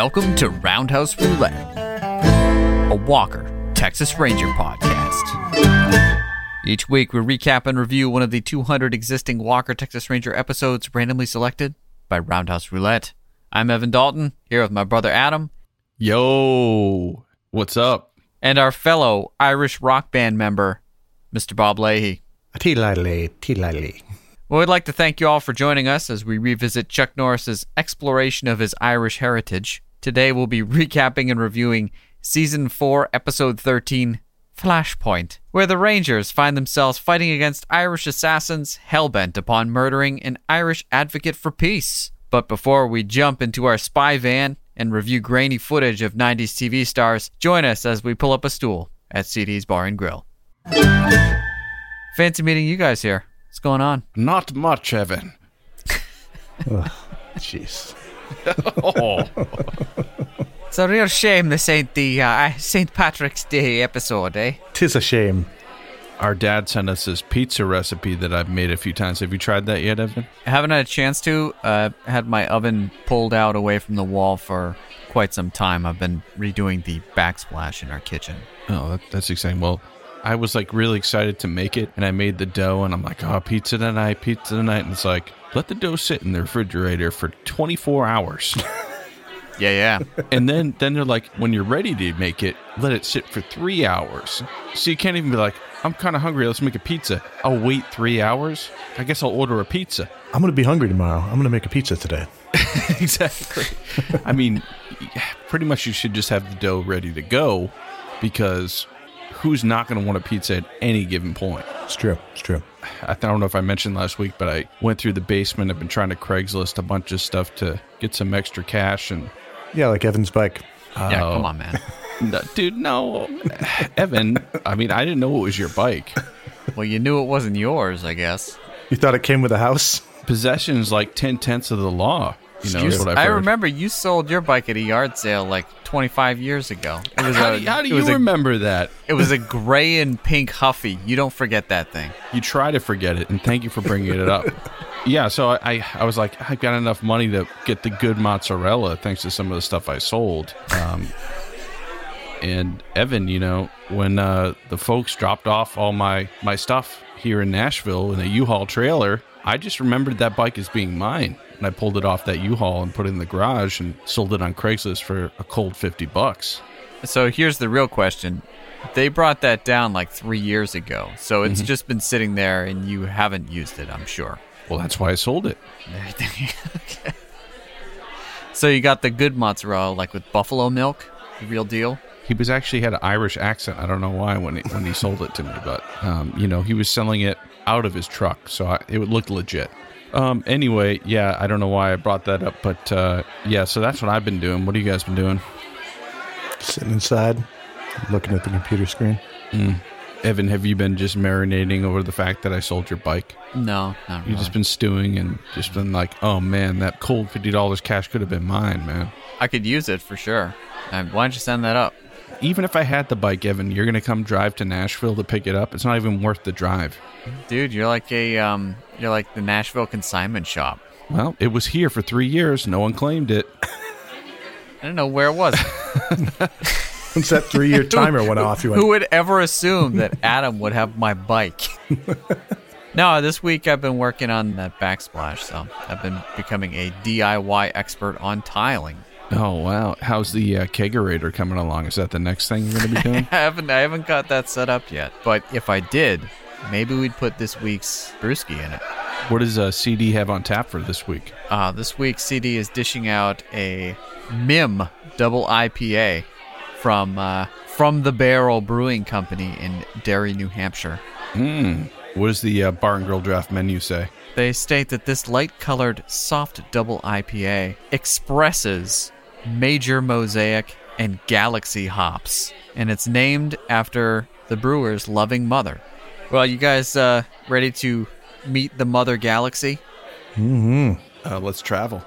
Welcome to Roundhouse Roulette, a Walker, Texas Ranger podcast. Each week we recap and review one of the 200 existing Walker, Texas Ranger episodes randomly selected by Roundhouse Roulette. I'm Evan Dalton, here with my brother Adam. Yo, what's up? And our fellow Irish rock band member, Mr. Bob Leahy. Tea-lily. Well, we'd like to thank you all for joining us as we revisit Chuck Norris's exploration of his Irish heritage. Today we'll be recapping and reviewing Season 4, Episode 13, Flashpoint, where the Rangers find themselves fighting against Irish assassins hell-bent upon murdering an Irish advocate for peace. But before we jump into our spy van and review grainy footage of 90s TV stars, join us as we pull up a stool at CD's Bar and Grill. Fancy meeting you guys here. What's going on? Not much, Evan. Jeez. Oh. It's a real shame this ain't the St. Patrick's Day episode, eh? 'Tis a shame. Our dad sent us this pizza recipe that I've made a few times. Have you tried that yet, Evan? I haven't had a chance to. Had my oven pulled out away from the wall for quite some time. I've been redoing the backsplash in our kitchen. Oh, that's exciting. Well, I was like really excited to make it, and I made the dough, and I'm like, oh, pizza tonight. And it's like, let the dough sit in the refrigerator for 24 hours. Yeah. And then they're like, when you're ready to make it, let it sit for 3 hours. So you can't even be like, I'm kind of hungry, let's make a pizza. I'll wait 3 hours. I guess I'll order a pizza. I'm going to be hungry tomorrow. I'm going to make a pizza today. Exactly. I mean, pretty much you should just have the dough ready to go, because who's not going to want a pizza at any given point? It's true. I don't know if I mentioned last week, but I went through the basement. I've been trying to Craigslist a bunch of stuff to get some extra cash. And Yeah, like Evan's bike. Yeah, come on, man. No, dude, no. Evan, I mean, I didn't know it was your bike. Well, you knew it wasn't yours, I guess. You thought it came with a house? Possession is like 10/10 of the law. You know, is what I've I heard. remember you sold your bike at a yard sale like 25 years ago. It was How do you remember that? It was a gray and pink Huffy. You don't forget that thing. You try to forget it, and thank you for bringing it up. Yeah, so I was like, I got enough money to get the good mozzarella thanks to some of the stuff I sold. And Evan, you know, when the folks dropped off all my stuff here in Nashville in a U-Haul trailer, I just remembered that bike as being mine. And I pulled it off that U-Haul and put it in the garage and sold it on Craigslist for a cold $50. So here's the real question. They brought that down like 3 years ago. So it's just been sitting there and you haven't used it, I'm sure. Well, that's why I sold it. Okay. So you got the good mozzarella, like with buffalo milk, the real deal? He was actually had an Irish accent. I don't know why when he sold it to me, but you know, he was selling it out of his truck, so it looked legit. Anyway, yeah, I don't know why I brought that up, but yeah, so that's what I've been doing. What have you guys been doing? Sitting inside, looking at the computer screen. Evan, have you been just marinating over the fact that I sold your bike? No, not really. You've just been stewing and just been like, oh man, that cold $50 cash could have been mine, man. I could use it for sure. Why don't you send that up? Even if I had the bike, Evan, you're going to come drive to Nashville to pick it up? It's not even worth the drive. Dude, you're like you're like the Nashville consignment shop. Well, it was here for 3 years. No one claimed it. I don't know where it was. Once that 3-year timer went off, you went, Who would ever assume that Adam would have my bike? No, this week I've been working on that backsplash, so I've been becoming a DIY expert on tiling. Oh, wow. How's the kegerator coming along? Is that the next thing you're going to be doing? I haven't got that set up yet. But if I did, maybe we'd put this week's brewski in it. What does CD have on tap for this week? This week CD is dishing out a MIM double IPA from the Barrel Brewing Company in Derry, New Hampshire. What does the Bar and Grill draft menu say? They state that this light-colored, soft double IPA expresses Major Mosaic and Galaxy hops, and it's named after the brewer's loving mother. Well, you guys ready to meet the mother galaxy? Let's travel.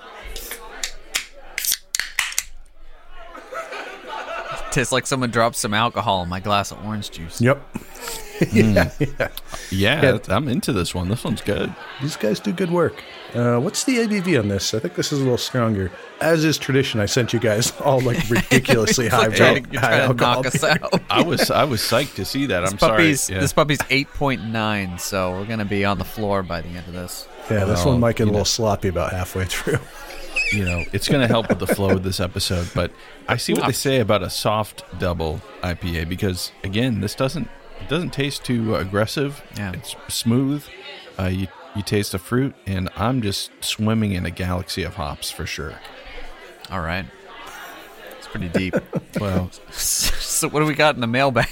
Tastes like someone dropped some alcohol in my glass of orange juice. Yep. Yeah, I'm into this one. This one's good. These guys do good work. What's the ABV on this? I think this is a little stronger. As is tradition, I sent you guys all like ridiculously high, You're high trying to alcohol. knock us out. I was psyched to see that. I'm sorry. Yeah. This puppy's 8.9, so we're going to be on the floor by the end of this. Yeah, this Well, one might get a you little know. sloppy about halfway through. It's going to help with the flow of this episode. But I see what they say about a soft double IPA because, again, it doesn't taste too aggressive. Yeah. It's smooth. You taste the fruit, and I'm just swimming in a galaxy of hops for sure. All right. It's pretty deep. Well, So what do we got in the mailbag?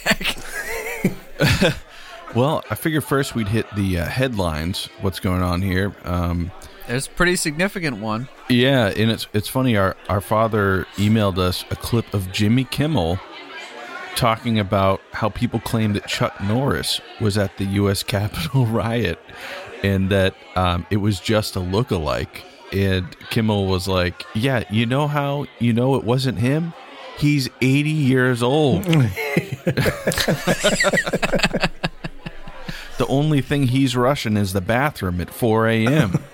well, I figured first we'd hit the headlines. What's going on here? There's a pretty significant one. Yeah, and it's funny. Our father emailed us a clip of Jimmy Kimmel talking about how people claim that Chuck Norris was at the U.S. Capitol riot and that it was just a look-alike. And Kimmel was like, yeah, you know how you know it wasn't him? He's 80 years old. The only thing he's rushing is the bathroom at 4 a.m.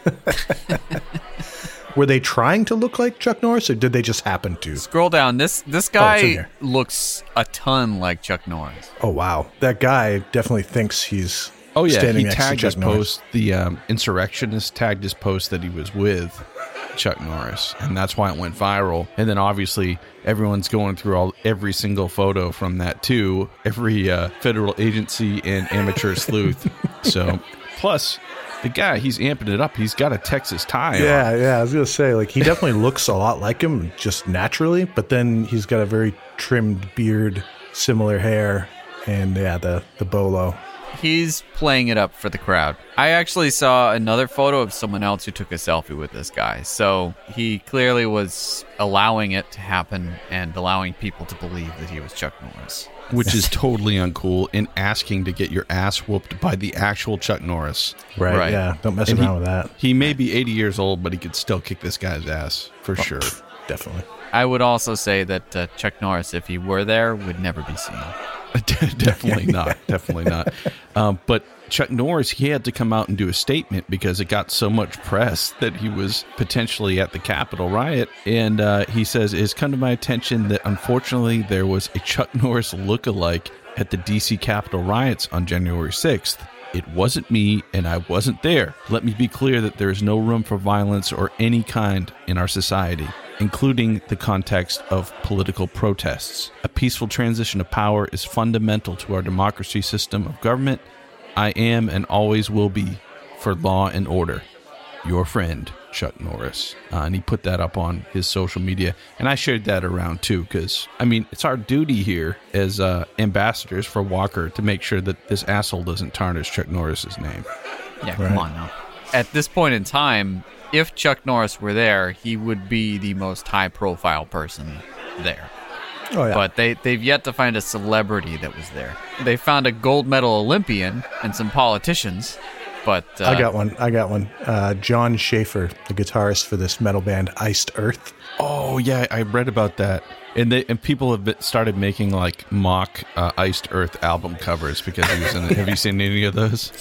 Were they trying to look like Chuck Norris, or did they just happen to? Scroll down. This it's in guy here. looks a ton like Chuck Norris. Oh, wow. That guy definitely thinks he's Oh, yeah, standing he next to tagged Chuck his Norris. post, the insurrectionist tagged his post that he was with Chuck Norris, and that's why it went viral. And then obviously everyone's going through every single photo from that too, every federal agency and amateur sleuth. So, plus the guy, he's amping it up. He's got a Texas tie on. Yeah, I was going to say, like, he definitely looks a lot like him just naturally, but then he's got a very trimmed beard, similar hair, and the bolo. He's playing it up for the crowd. I actually saw another photo of someone else who took a selfie with this guy. So he clearly was allowing it to happen and allowing people to believe that he was Chuck Norris. Which is totally uncool, and asking to get your ass whooped by the actual Chuck Norris. Right, yeah. Don't mess And around with that. He may be 80 years old, but he could still kick this guy's ass, for sure. Definitely. I would also say that Chuck Norris, if he were there, would never be seen. Definitely not. Definitely not. But Chuck Norris, he had to come out and do a statement because it got so much press that he was potentially at the Capitol riot. And he says, it has come to my attention that unfortunately there was a Chuck Norris lookalike at the D.C. Capitol riots on January 6th. It wasn't me, and I wasn't there. Let me be clear that there is no room for violence or any kind in our society, including the context of political protests. A peaceful transition of power is fundamental to our democracy system of government. I am and always will be for law and order. Your friend, Chuck Norris. And he put that up on his social media. And I shared that around too, because, I mean, it's our duty here as ambassadors for Walker to make sure that this asshole doesn't tarnish Chuck Norris's name. Yeah, come on now. At this point in time, if Chuck Norris were there, he would be the most high-profile person there. Oh, yeah. But they've yet to find a celebrity that was there. They found a gold medal Olympian and some politicians, but... I got one. John Schaefer, the guitarist for this metal band Iced Earth. Oh, yeah, I read about that. And people have started making, like, mock Iced Earth album covers because he was in it. Have you seen any of those?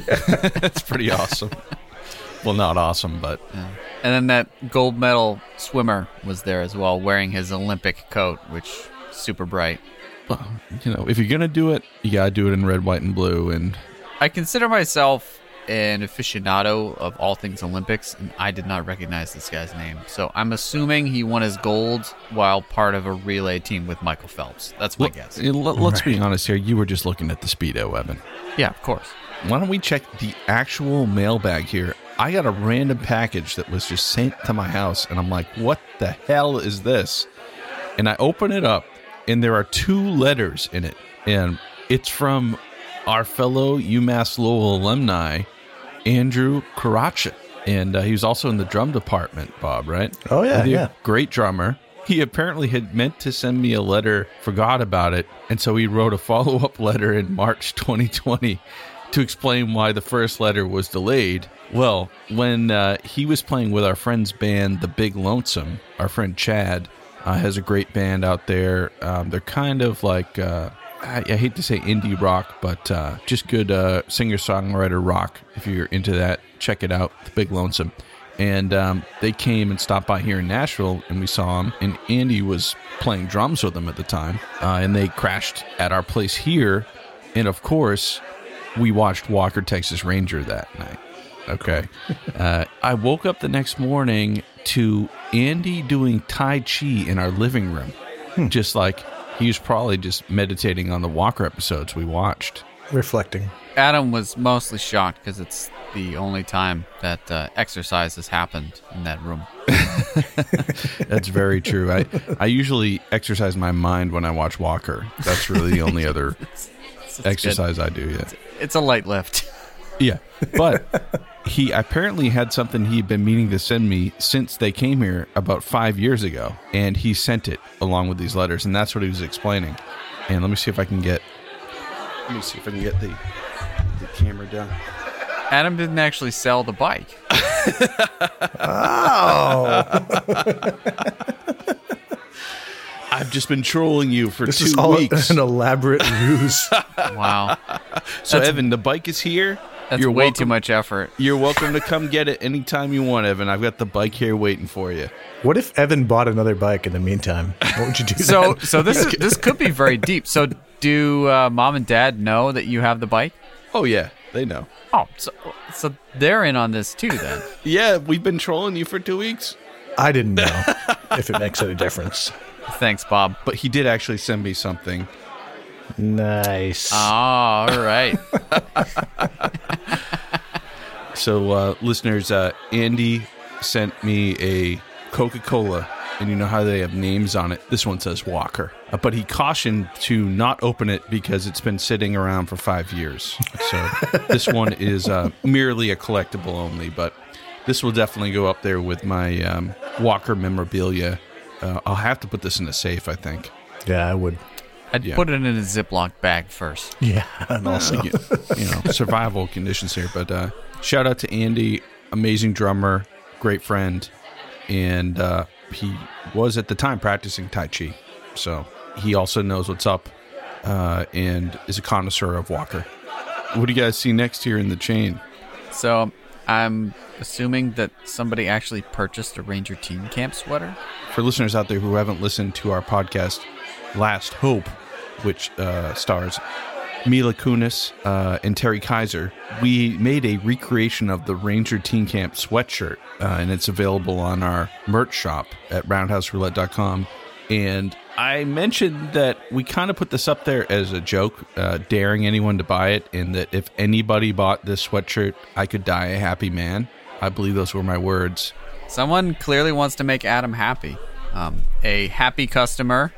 It's pretty awesome. Well, not awesome, but... Yeah. And then that gold medal swimmer was there as well, wearing his Olympic coat, which is super bright. Well, you know, if you're going to do it, you got to do it in red, white, and blue. And I consider myself an aficionado of all things Olympics, and I did not recognize this guy's name. So I'm assuming he won his gold while part of a relay team with Michael Phelps. That's my guess. Let's be honest here. You were just looking at the Speedo, Evan. Yeah, of course. Why don't we check the actual mailbag here? I got a random package that was just sent to my house, and I'm like, what the hell is this? And I open it up, and there are 2 letters in it. And it's from our fellow UMass Lowell alumni, Andrew Karachin. And he was also in the drum department, Bob, right? Oh, yeah, yeah. Great drummer. He apparently had meant to send me a letter, forgot about it, and so he wrote a follow-up letter in March 2020 to explain why the first letter was delayed. Well, when he was playing with our friend's band, The Big Lonesome, our friend Chad has a great band out there. They're kind of like I hate to say indie rock, but just good singer-songwriter rock. If you're into that, check it out, The Big Lonesome. And they came and stopped by here in Nashville, and we saw them, and Andy was playing drums with them at the time, and they crashed at our place here, and of course, we watched Walker, Texas Ranger that night. Okay. I woke up the next morning to Andy doing Tai Chi in our living room, just like he was probably just meditating on the Walker episodes we watched. Reflecting. Adam was mostly shocked because it's the only time that exercise has happened in that room. That's very true. I usually exercise my mind when I watch Walker. That's really the only other exercise I do. Yeah, it's a light lift. Yeah, but he apparently had something he'd been meaning to send me since they came here about 5 years ago, and he sent it along with these letters, and that's what he was explaining. And let me see if I can get the camera down. Adam didn't actually sell the bike. Oh. I've just been trolling you for This 2 is all weeks. an elaborate ruse. Wow. So, Evan, the bike is here. That's You're way welcome. too much effort. You're welcome to come get it anytime you want, Evan. I've got the bike here waiting for you. What if Evan bought another bike in the meantime? What would you do So then? this could be very deep. So do mom and dad know that you have the bike? Oh, yeah, they know. Oh, so they're in on this too then. Yeah, we've been trolling you for 2 weeks. I didn't know if it makes any difference. Thanks, Bob. But he did actually send me something. Nice. Oh, all right. So, listeners, Andy sent me a Coca-Cola, and you know how they have names on it. This one says Walker. But he cautioned to not open it because it's been sitting around for 5 years. So this one is merely a collectible only, but this will definitely go up there with my Walker memorabilia. I'll have to put this in a safe, I think. Yeah, I would. I'd put it in a Ziploc bag first. Yeah, and also. Survival conditions here. But shout out to Andy, amazing drummer, great friend, and he was at the time practicing Tai Chi. So he also knows what's up and is a connoisseur of Walker. What do you guys see next here in the chain? So I'm assuming that somebody actually purchased a Ranger Team Camp sweater. For listeners out there who haven't listened to our podcast, Last Hope, which stars Mila Kunis and Terry Kaiser, we made a recreation of the Ranger Team Camp sweatshirt, and it's available on our merch shop at roundhouseroulette.com. And I mentioned that we kind of put this up there as a joke, daring anyone to buy it, and that if anybody bought this sweatshirt, I could die a happy man. I believe those were my words. Someone clearly wants to make Adam happy. A happy customer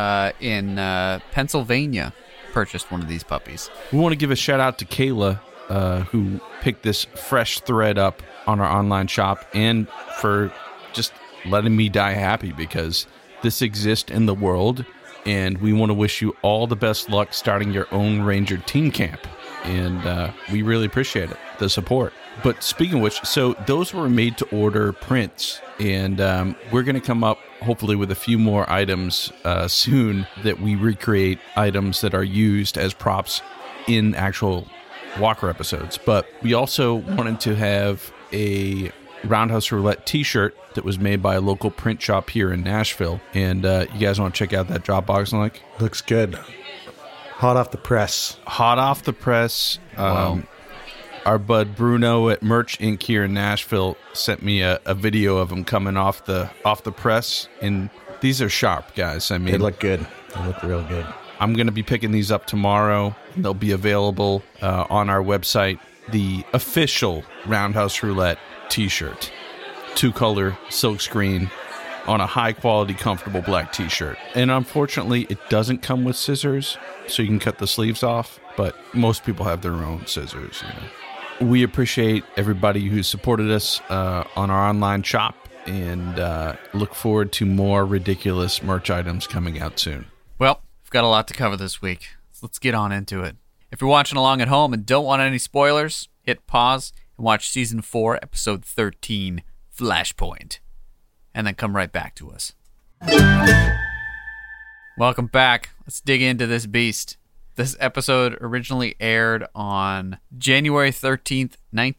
in Pennsylvania purchased one of these puppies. We want to give a shout out to Kayla, who picked this fresh thread up on our online shop, and for just letting me die happy, because this exists in the world, and we want to wish you all the best luck starting your own Ranger Team Camp. And we really appreciate it, the support. But speaking of which, so those were made to order prints, and we're going to come up hopefully with a few more items soon that we recreate items that are used as props in actual Walker episodes. But we also wanted to have a Roundhouse Roulette t-shirt that was made by a local print shop here in Nashville. And you guys want to check out that Dropbox link? Looks good. Hot off the press. Hot off the press. Wow. Our bud Bruno at Merch Inc. here in Nashville sent me a video of him coming off the press, and these are sharp, guys. I mean, They look good. They look real good. I'm going to be picking these up tomorrow. They'll be available on our website. The official Roundhouse Roulette t-shirt, 2-color silkscreen on a high-quality, comfortable black t-shirt. And unfortunately, it doesn't come with scissors, so you can cut the sleeves off, but most people have their own scissors, you know. We appreciate everybody who supported us on our online shop, and look forward to more ridiculous merch items coming out soon. Well, we've got a lot to cover this week. So let's get on into it. If you're watching along at home and don't want any spoilers, hit pause and watch Season 4, Episode 13, Flashpoint. And then come right back to us. Welcome back. Let's dig into this beast. This episode originally aired on January 13th,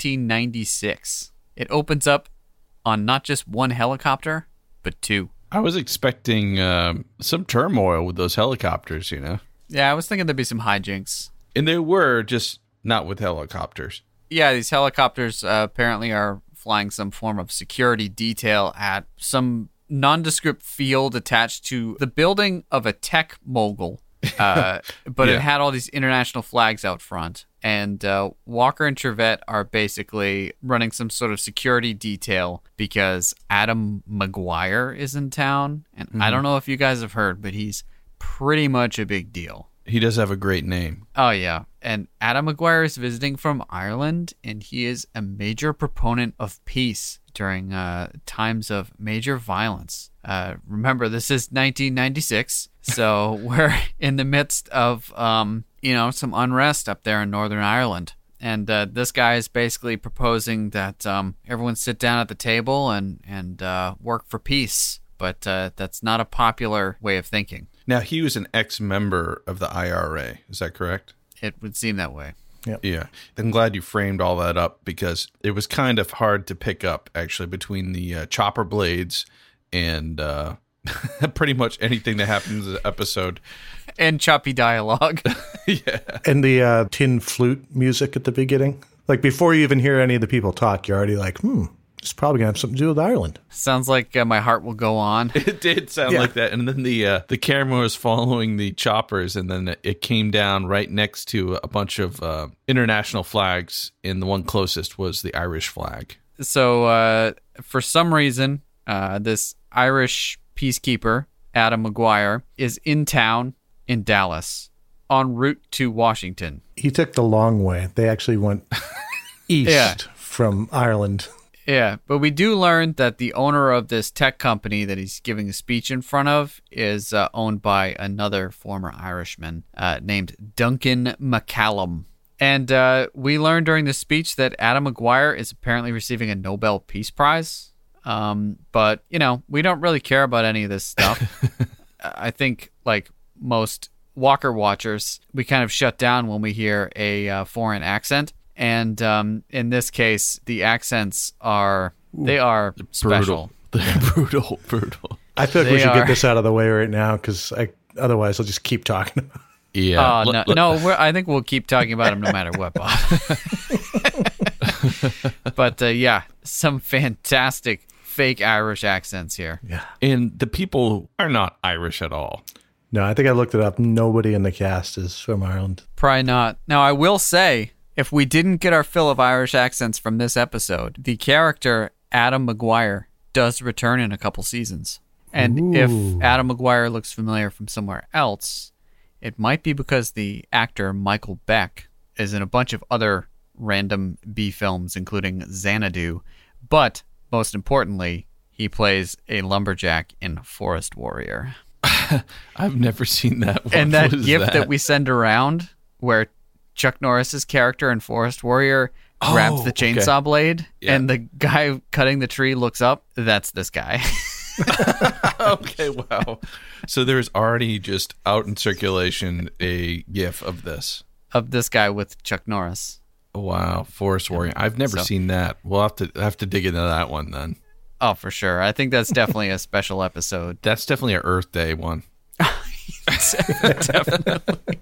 1996. It opens up on not just one helicopter, but two. I was expecting some turmoil with those helicopters, you know? Yeah, I was thinking there'd be some hijinks. And there were, just not with helicopters. Yeah, these helicopters apparently are flying some form of security detail at some nondescript field attached to the building of a tech mogul. But it had all these international flags out front. And Walker and Trevette are basically running some sort of security detail because Adam McGuire is in town. And I don't know if you guys have heard, but he's pretty much a big deal. He does have a great name. Oh, yeah. And Adam McGuire is visiting from Ireland, and he is a major proponent of peace during times of major violence. Remember, this is 1996, so we're in the midst of, some unrest up there in Northern Ireland. And this guy is basically proposing that everyone sit down at the table and work for peace. But that's not a popular way of thinking. Now, he was an ex-member of the IRA. Is that correct? It would seem that way. Yep. Yeah. I'm glad you framed all that up because it was kind of hard to pick up, actually, between the chopper blades and pretty much anything that happens in the episode. And choppy dialogue. Yeah. And the tin flute music at the beginning. Like, before you even hear any of the people talk, you're already like, it's probably going to have something to do with Ireland. Sounds like my heart will go on. It did sound like that. And then the camera was following the choppers, and then it came down right next to a bunch of international flags, and the one closest was the Irish flag. So for some reason, this Irish peacekeeper, Adam McGuire, is in town in Dallas, en route to Washington. He took the long way. They actually went east from Ireland. Yeah, but we do learn that the owner of this tech company that he's giving a speech in front of is owned by another former Irishman named Duncan McCallum. And we learned during the speech that Adam McGuire is apparently receiving a Nobel Peace Prize. But, we don't really care about any of this stuff. I think, like most Walker watchers, we kind of shut down when we hear a foreign accent. And in this case, the accents are special. They're brutal. I feel like we should get this out of the way right now because otherwise I'll just keep talking about it. Yeah. I think we'll keep talking about him no matter what, Bob. But some fantastic fake Irish accents here. Yeah. And the people are not Irish at all. No, I think I looked it up. Nobody in the cast is from Ireland. Probably not. Now, I will say, if we didn't get our fill of Irish accents from this episode, the character Adam McGuire does return in a couple seasons. And if Adam McGuire looks familiar from somewhere else, it might be because the actor Michael Beck is in a bunch of other random B films, including Xanadu. But most importantly, he plays a lumberjack in Forest Warrior. I've never seen that one. And that GIF that we send around where Chuck Norris's character in Forest Warrior grabs the chainsaw blade and the guy cutting the tree looks up, that's this guy. Okay, wow. So there's already just out in circulation a GIF of this. Of this guy with Chuck Norris. Wow, Forest Warrior. I've never seen that. We'll have to dig into that one then. Oh, for sure. I think that's definitely a special episode. That's definitely an Earth Day one. Definitely.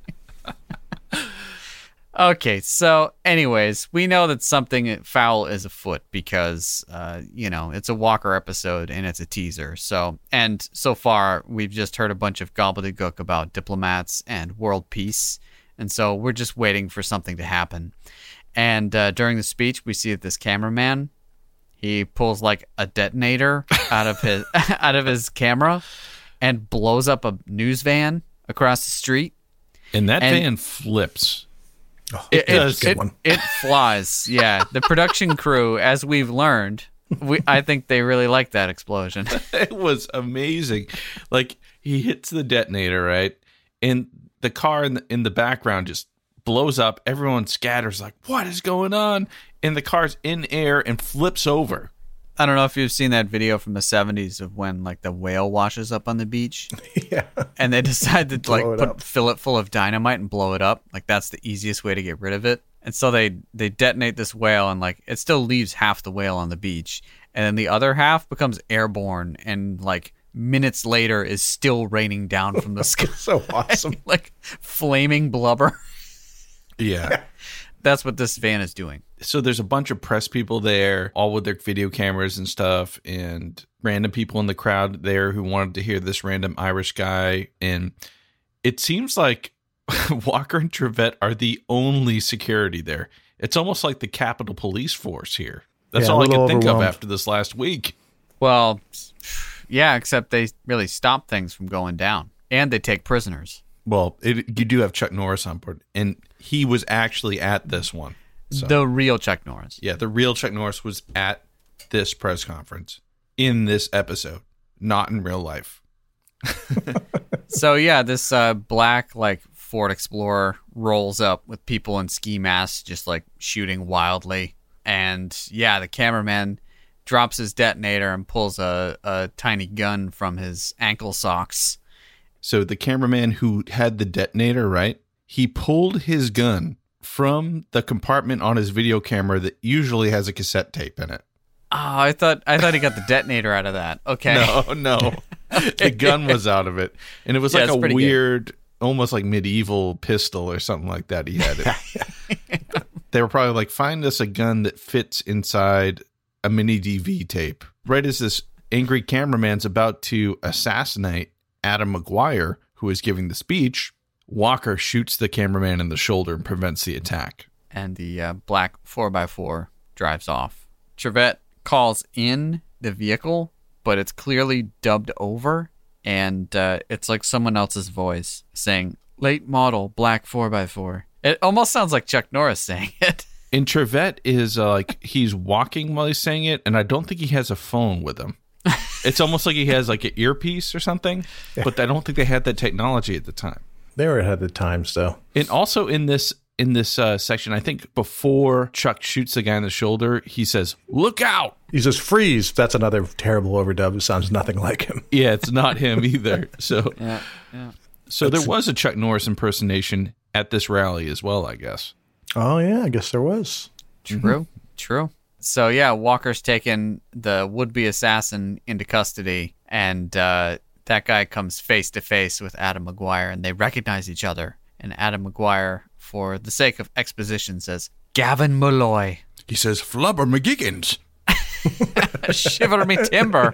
Okay, so anyways, we know that something foul is afoot because, it's a Walker episode and it's a teaser. So far, we've just heard a bunch of gobbledygook about diplomats and world peace. And so we're just waiting for something to happen. And during the speech, we see that this cameraman, he pulls like a detonator out of his camera and blows up a news van across the street. And that van flips. Oh, it flies. Yeah. The production crew, as we've learned, I think they really liked that explosion. It was amazing. Like, he hits the detonator, right? And the car in the background just blows up. Everyone scatters like, what is going on? And the car's in air and flips over. I don't know if you've seen that video from the 70s of when like the whale washes up on the beach. Yeah. And they decide to Blow it fill it full of dynamite and blow it up. Like that's the easiest way to get rid of it. And so they detonate this whale and like it still leaves half the whale on the beach. And then the other half becomes airborne and like minutes later is still raining down from the sky. So awesome. Like flaming blubber. Yeah. That's what this van is doing. So there's a bunch of press people there, all with their video cameras and stuff, and random people in the crowd there who wanted to hear this random Irish guy. And it seems like Walker and Trevette are the only security there. It's almost like the Capitol Police Force here. That's all I can think of after this last week. Well, yeah, except they really stop things from going down. And they take prisoners. Well, you do have Chuck Norris on board, and he was actually at this one. So. The real Chuck Norris. Yeah, the real Chuck Norris was at this press conference in this episode, not in real life. So, yeah, this black, like, Ford Explorer rolls up with people in ski masks just, like, shooting wildly. And, yeah, the cameraman drops his detonator and pulls a tiny gun from his ankle socks. So the cameraman who had the detonator, right, he pulled his gun from the compartment on his video camera that usually has a cassette tape in it. Oh, I thought he got the detonator out of that. Okay. No. The gun was out of it. And it was like a weird, almost like medieval pistol or something like that he had it. They were probably like, find us a gun that fits inside a mini DV tape. Right as this angry cameraman's about to assassinate Adam McGuire, who is giving the speech, Walker shoots the cameraman in the shoulder and prevents the attack. And the black 4x4 drives off. Trevette calls in the vehicle, but it's clearly dubbed over, and it's like someone else's voice saying, late model, black 4x4. It almost sounds like Chuck Norris saying it. And Trevette is like, he's walking while he's saying it, and I don't think he has a phone with him. It's almost like he has like an earpiece or something, but I don't think they had that technology at the time. They were ahead of the times, though. And also in this section, I think before Chuck shoots the guy in the shoulder, he says, "Look out!" He says, "Freeze!" That's another terrible overdub. It sounds nothing like him. Yeah, it's not him either. So, yeah. So there was a Chuck Norris impersonation at this rally as well, I guess. Oh yeah, I guess there was. True. So yeah, Walker's taken the would-be assassin into custody, and that guy comes face to face with Adam McGuire, and they recognize each other. And Adam McGuire, for the sake of exposition, says, "Gavin Malloy." He says, "Flubber McGiggins." Shiver me timber.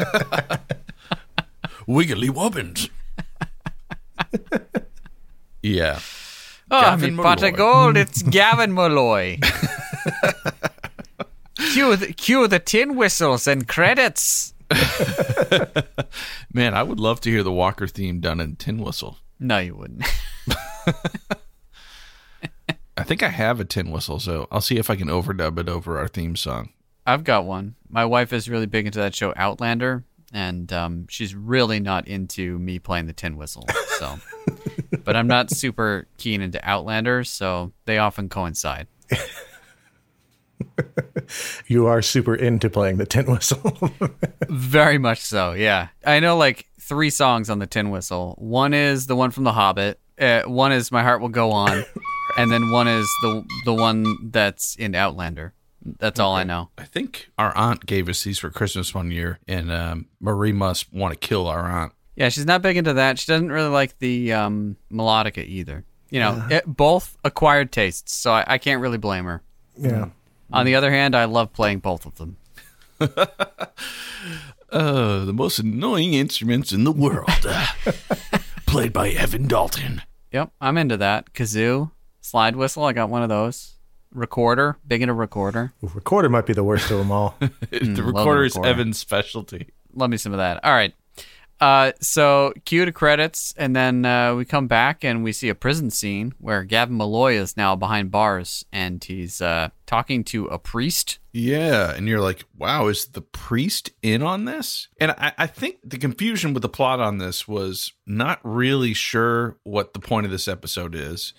Wiggly wobbins. Yeah. Oh, me pot of gold, it's Gavin Malloy. Cue the tin whistles and credits. Man, I would love to hear the Walker theme done in tin whistle. No, you wouldn't. I think I have a tin whistle, so I'll see if I can overdub it over our theme song. I've got one. My wife is really big into that show Outlander, and she's really not into me playing the tin whistle. So, but I'm not super keen into Outlander, so they often coincide. You are super into playing the tin whistle. Very much so, yeah. I know like 3 songs on the tin whistle. One is the one from The Hobbit. One is My Heart Will Go On. And then one is the one that's in Outlander. That's all I know. I think our aunt gave us these for Christmas one year, and Marie must want to kill our aunt. Yeah, she's not big into that. She doesn't really like the melodica either. You know, both acquired tastes, so I can't really blame her. Yeah. On the other hand, I love playing both of them. The most annoying instruments in the world. Played by Evan Dalton. Yep, I'm into that. Kazoo, slide whistle, I got one of those. Recorder, big into recorder. Recorder might be the worst of them all. The recorder is Evan's specialty. Love me some of that. All right. So cue to credits, and then we come back and we see a prison scene where Gavin Malloy is now behind bars, and he's talking to a priest. Yeah, and you're like, wow, is the priest in on this? And I think the confusion with the plot on this was not really sure what the point of this episode is.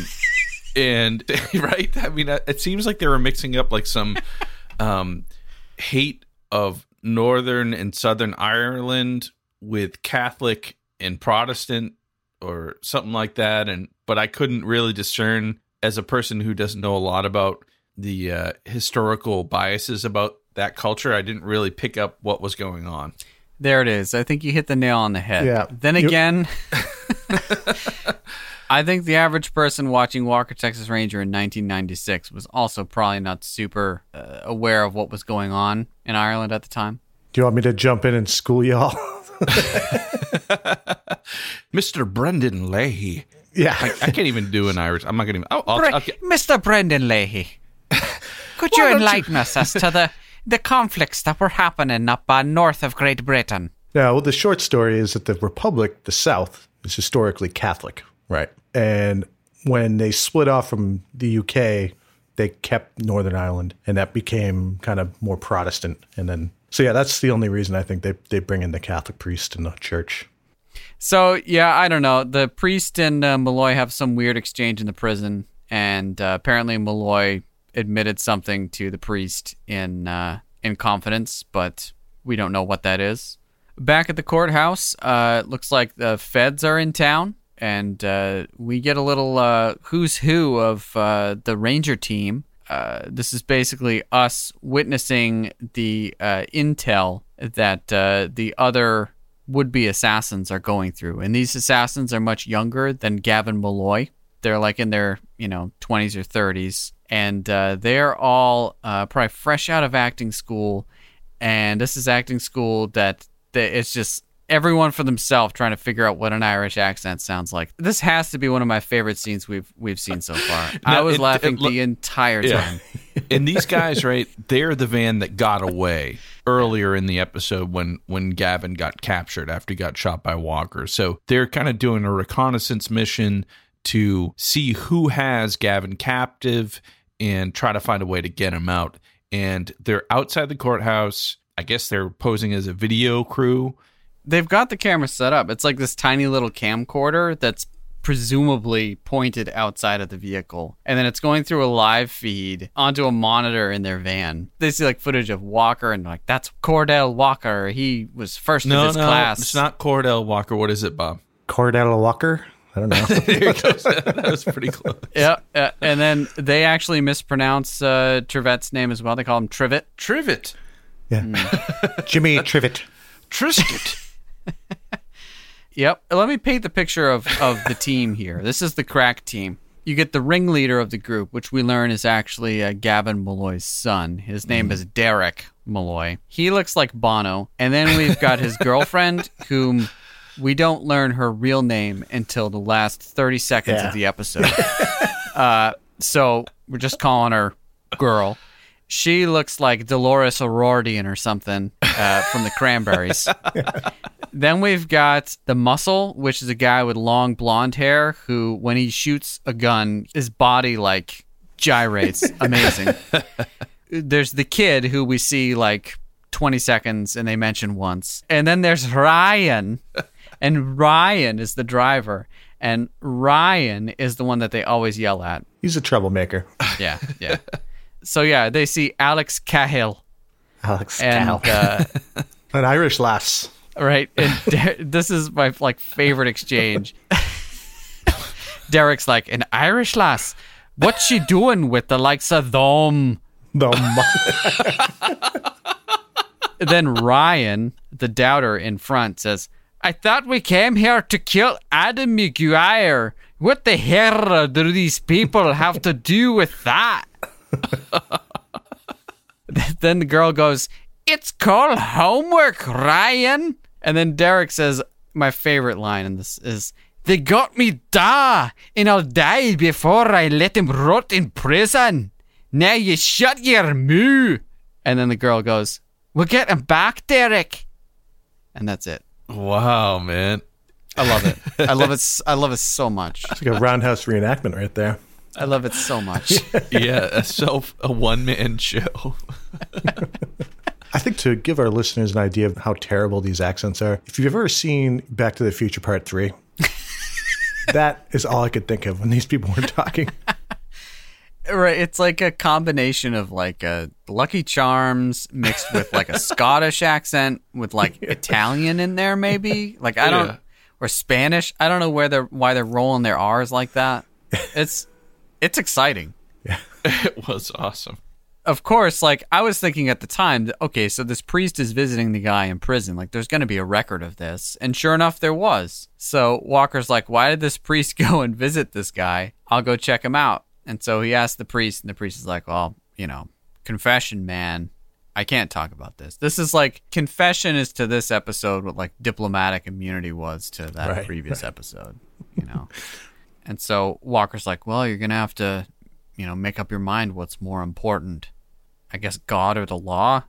And, right? I mean, it seems like they were mixing up like some hate of Northern and Southern Ireland with Catholic and Protestant or something like that. But I couldn't really discern, as a person who doesn't know a lot about the historical biases about that culture, I didn't really pick up what was going on. There it is. I think you hit the nail on the head. Yeah. Then again, I think the average person watching Walker, Texas Ranger in 1996 was also probably not super aware of what was going on in Ireland at the time. Do you want me to jump in and school y'all? Mr. Brendan Leahy. Yeah. I can't even do an Irish. I'm not going to even. Okay. Mr. Brendan Leahy, could you enlighten us as to the conflicts that were happening up north of Great Britain? Yeah, well, the short story is that the Republic, the South, is historically Catholic, right? And when they split off from the UK, they kept Northern Ireland, and that became kind of more Protestant. And then, so yeah, that's the only reason I think they bring in the Catholic priest in the church. So, yeah, I don't know. The priest and Malloy have some weird exchange in the prison, and apparently Malloy admitted something to the priest in confidence, but we don't know what that is. Back at the courthouse, it looks like the feds are in town, and we get a little who's who of the Ranger team. This is basically us witnessing the intel that the other would-be assassins are going through. And these assassins are much younger than Gavin Malloy. They're like in their 20s or 30s. And they're all probably fresh out of acting school. And this is acting school that it's just everyone for themselves trying to figure out what an Irish accent sounds like. This has to be one of my favorite scenes we've seen so far. I was laughing the entire time. And these guys, right, they're the van that got away earlier in the episode when Gavin got captured after he got shot by Walker. So they're kind of doing a reconnaissance mission to see who has Gavin captive and try to find a way to get him out. And they're outside the courthouse. I guess they're posing as a video crew. They've got the camera set up. It's like this tiny little camcorder that's presumably pointed outside of the vehicle. And then it's going through a live feed onto a monitor in their van. They see like footage of Walker and like, that's Cordell Walker. He was first in his class. It's not Cordell Walker. What is it, Bob? Cordell Walker? I don't know. There you go. That was pretty close. Yeah. And then they actually mispronounce Trivet's name as well. They call him Trivet. Trivet. Yeah. Jimmy Trivet. Trisket. Yep. Let me paint the picture of the team here. This is the crack team. You get the ringleader of the group, which we learn is actually Gavin Malloy's son. His name is Derek Malloy. He looks like Bono. And then we've got his girlfriend, whom we don't learn her real name until the last 30 seconds of the episode. So we're just calling her Girl. She looks like Dolores O'Riordan or something from the Cranberries. Then we've got the Muscle, which is a guy with long blonde hair who, when he shoots a gun, his body like gyrates. Amazing. There's the Kid, who we see like 20 seconds and they mention once. And then there's Ryan, and Ryan is the driver. And Ryan is the one that they always yell at. He's a troublemaker. Yeah. So yeah, they see Alex Cahill. Cahill. An Irish lass. Right. And this is my favorite exchange. Derek's like, an Irish lass? What's she doing with the likes of them? Then Ryan, the doubter in front, says, I thought we came here to kill Adam McGuire. What the hell do these people have to do with that? Then the girl goes, it's called homework, Ryan. And then Derek says, my favorite line in this is, they got me da, and I'll die before I let him rot in prison. Now you shut your moo. And then the girl goes, we'll get him back, Derek. And that's it. Wow, man. I love it. I love it so much. It's like a roundhouse reenactment right there. I love it so much. Yeah, a one-man show. I think to give our listeners an idea of how terrible these accents are, if you've ever seen Back to the Future Part 3, that is all I could think of when these people were talking. Right, it's like a combination of like a Lucky Charms mixed with like a Scottish accent with like Italian in there, maybe. Like I don't, or Spanish. I don't know why they're rolling their R's like that. It's exciting. Yeah, It was awesome. Of course, like I was thinking at the time, that, okay, so this priest is visiting the guy in prison. Like there's going to be a record of this, and sure enough, there was. So Walker's like, "Why did this priest go and visit this guy? I'll go check him out." And so he asked the priest, and the priest is like, "Well, confession, man. I can't talk about this. This is like confession is to this episode what like diplomatic immunity was to that previous episode, And so Walker's like, "Well, you're gonna have to, make up your mind what's more important. I guess God or the law."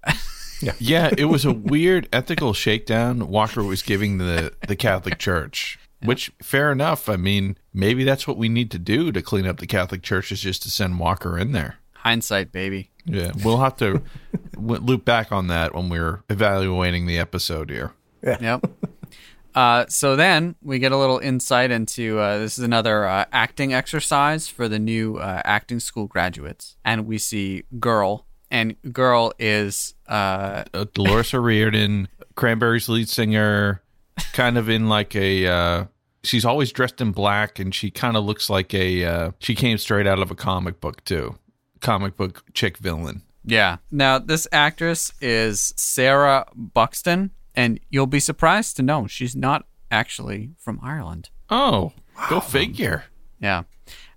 Yeah, it was a weird ethical shakedown Walker was giving the Catholic Church. Which, fair enough. I mean, maybe that's what we need to do to clean up the Catholic Church is just to send Walker in there. Hindsight, baby. Yeah, we'll have to loop back on that when we're evaluating the episode here. Yeah. Yep. So then we get a little insight into this is another acting exercise for the new acting school graduates. And we see Girl. And Girl is... Dolores O'Riordan, Cranberries lead singer, kind of in like a... she's always dressed in black, and she kind of looks like she came straight out of a comic book, too. Comic book chick villain. Yeah. Now, this actress is Sarah Buxton, and you'll be surprised to know she's not actually from Ireland. Oh, go figure. Yeah.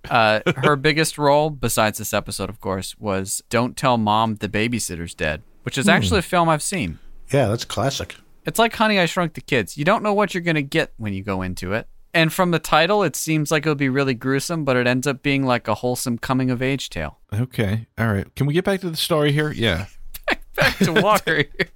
Her biggest role, besides this episode, of course, was Don't Tell Mom the Babysitter's Dead, which is actually a film I've seen. Yeah, that's classic. It's like Honey, I Shrunk the Kids. You don't know what you're going to get when you go into it. And from the title, it seems like it would be really gruesome, but it ends up being like a wholesome coming-of-age tale. Okay. All right. Can we get back to the story here? Yeah. Back to Walker here.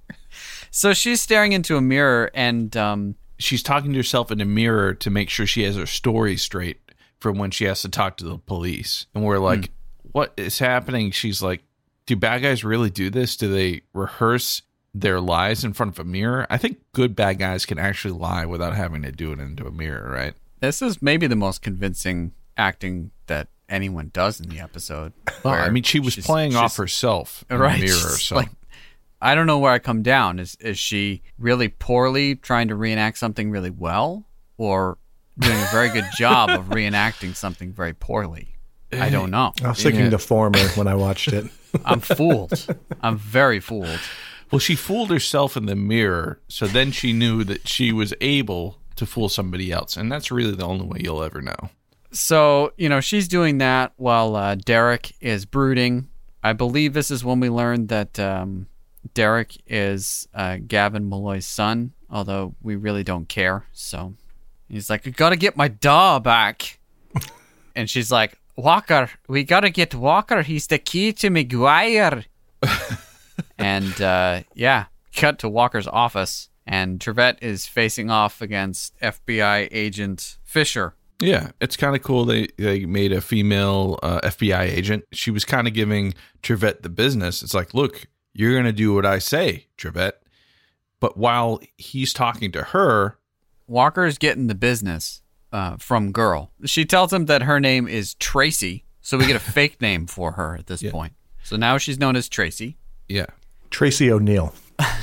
So she's staring into a mirror, and... she's talking to herself in a mirror to make sure she has her story straight for when she has to talk to the police. And we're like, what is happening? She's like, do bad guys really do this? Do they rehearse their lies in front of a mirror? I think good bad guys can actually lie without having to do it into a mirror, right? This is maybe the most convincing acting that anyone does in the episode. Well, I mean, she was playing off herself in the mirror. So. Like, I don't know where I come down. Is she really poorly trying to reenact something really well, or doing a very good job of reenacting something very poorly? I don't know. I was thinking the former when I watched it. I'm fooled. I'm very fooled. Well, she fooled herself in the mirror, so then she knew that she was able to fool somebody else, and that's really the only way you'll ever know. So, she's doing that while Derek is brooding. I believe this is when we learned that Derek is Gavin Malloy's son, although we really don't care. So he's like, "I gotta get my dog back." And she's like, "Walker, we gotta get Walker. He's the key to McGuire." And cut to Walker's office, and Trevette is facing off against FBI agent Fisher. Yeah, it's kind of cool. They made a female FBI agent. She was kind of giving Trevette the business. It's like, look, you're going to do what I say, Trevette. But while he's talking to her, Walker's getting the business from Girl. She tells him that her name is Tracy, so we get a fake name for her at this point. So now she's known as Tracy. Yeah. Tracy O'Neill.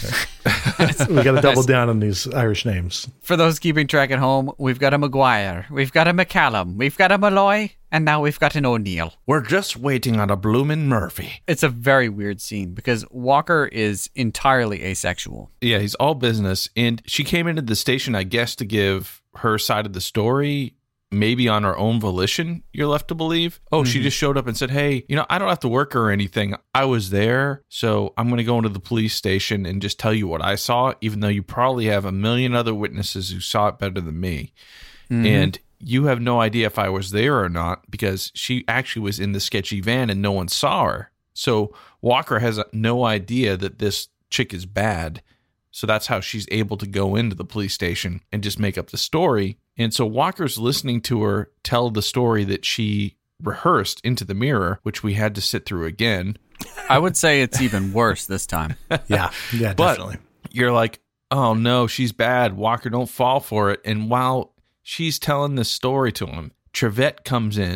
We got to double down on these Irish names. For those keeping track at home, we've got a McGuire, we've got a McCallum, we've got a Malloy, and now we've got an O'Neill. We're just waiting on a bloomin' Murphy. It's a very weird scene because Walker is entirely asexual. Yeah, he's all business. And she came into the station, I guess, to give her side of the story. Maybe on her own volition, you're left to believe. Oh, she just showed up and said, hey, I don't have to work or anything. I was there, so I'm going to go into the police station and just tell you what I saw, even though you probably have a million other witnesses who saw it better than me. And you have no idea if I was there or not because she actually was in the sketchy van and no one saw her. So Walker has no idea that this chick is bad. So that's how she's able to go into the police station and just make up the story. And so Walker's listening to her tell the story that she rehearsed into the mirror, which we had to sit through again. I would say it's even worse this time. Yeah, but definitely. You're like, oh no, she's bad. Walker, don't fall for it. And while she's telling this story to him, Trevette comes in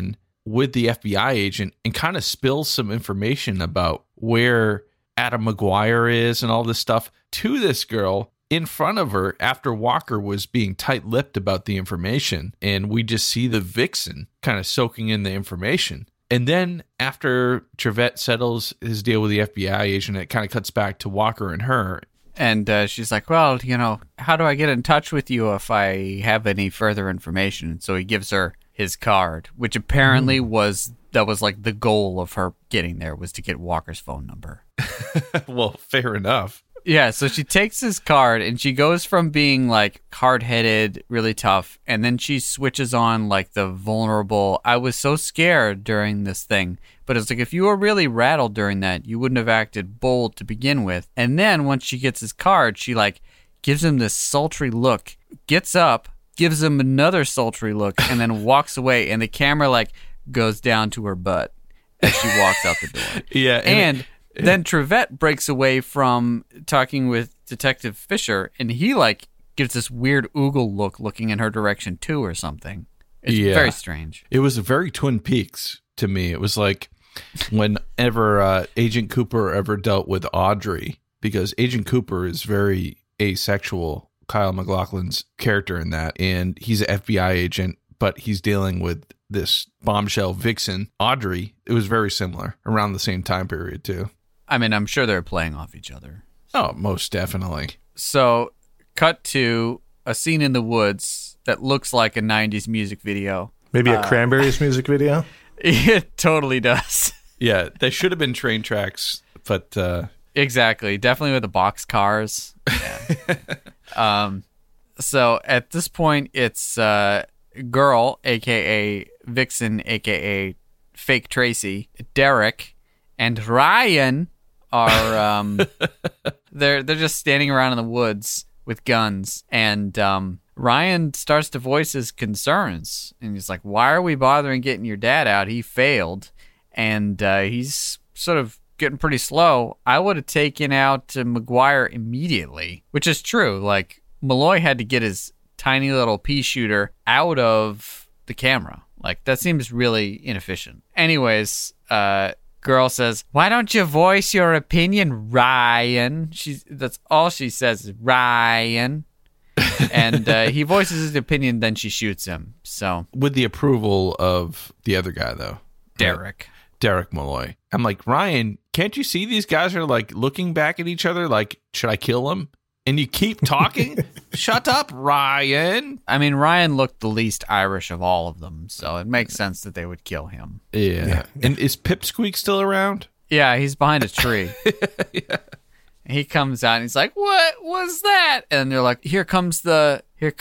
with the FBI agent and kind of spills some information about where Adam McGuire is and all this stuff to this girl in front of her after Walker was being tight-lipped about the information. And we just see the Vixen kind of soaking in the information. And then after Trevette settles his deal with the FBI agent, it kind of cuts back to Walker and her. And she's like, well, how do I get in touch with you if I have any further information? So he gives her his card, which apparently was like the goal of her getting there, was to get Walker's phone number. Well, fair enough. Yeah, so she takes his card and she goes from being like hard-headed, really tough, and then she switches on like the vulnerable. I was so scared during this thing, but it's like if you were really rattled during that, you wouldn't have acted bold to begin with. And then once she gets his card, she like gives him this sultry look, gets up, gives him another sultry look, and then walks away, and the camera like goes down to her butt as she walks out the door. Yeah, and then Trevette breaks away from talking with Detective Fisher, and he like gives this weird oogle look looking in her direction too or something. It's very strange. It was very Twin Peaks to me. It was like whenever Agent Cooper ever dealt with Audrey, because Agent Cooper is very asexual, Kyle MacLachlan's character in that, and he's an FBI agent, but he's dealing with this bombshell Vixen, Audrey. It was very similar around the same time period too. I mean, I'm sure they're playing off each other. Oh, most definitely. So, cut to a scene in the woods that looks like a 90s music video. Maybe a Cranberries music video? It totally does. Yeah, they should have been train tracks, but... Exactly. Definitely with the box cars. Yeah. So, at this point, it's Girl, a.k.a. Vixen, a.k.a. Fake Tracy, Derek, and Ryan are they're just standing around in the woods with guns, and Ryan starts to voice his concerns, and he's like, why are we bothering getting your dad out? He failed, and he's sort of getting pretty slow. I would have taken out McGuire immediately, which is true. Like, Malloy had to get his tiny little pea shooter out of the camera. Like, that seems really inefficient. Anyways, Girl says, why don't you voice your opinion, Ryan? That's all she says is Ryan. And he voices his opinion, then she shoots him. So, with the approval of the other guy, though. Derek Malloy. I'm like, Ryan, can't you see these guys are like looking back at each other like, should I kill them? And you keep talking? Shut up, Ryan. I mean, Ryan looked the least Irish of all of them, so it makes sense that they would kill him. Yeah. And is Pipsqueak still around? Yeah, he's behind a tree. Yeah. He comes out and he's like, what was that? And they're like, here comes the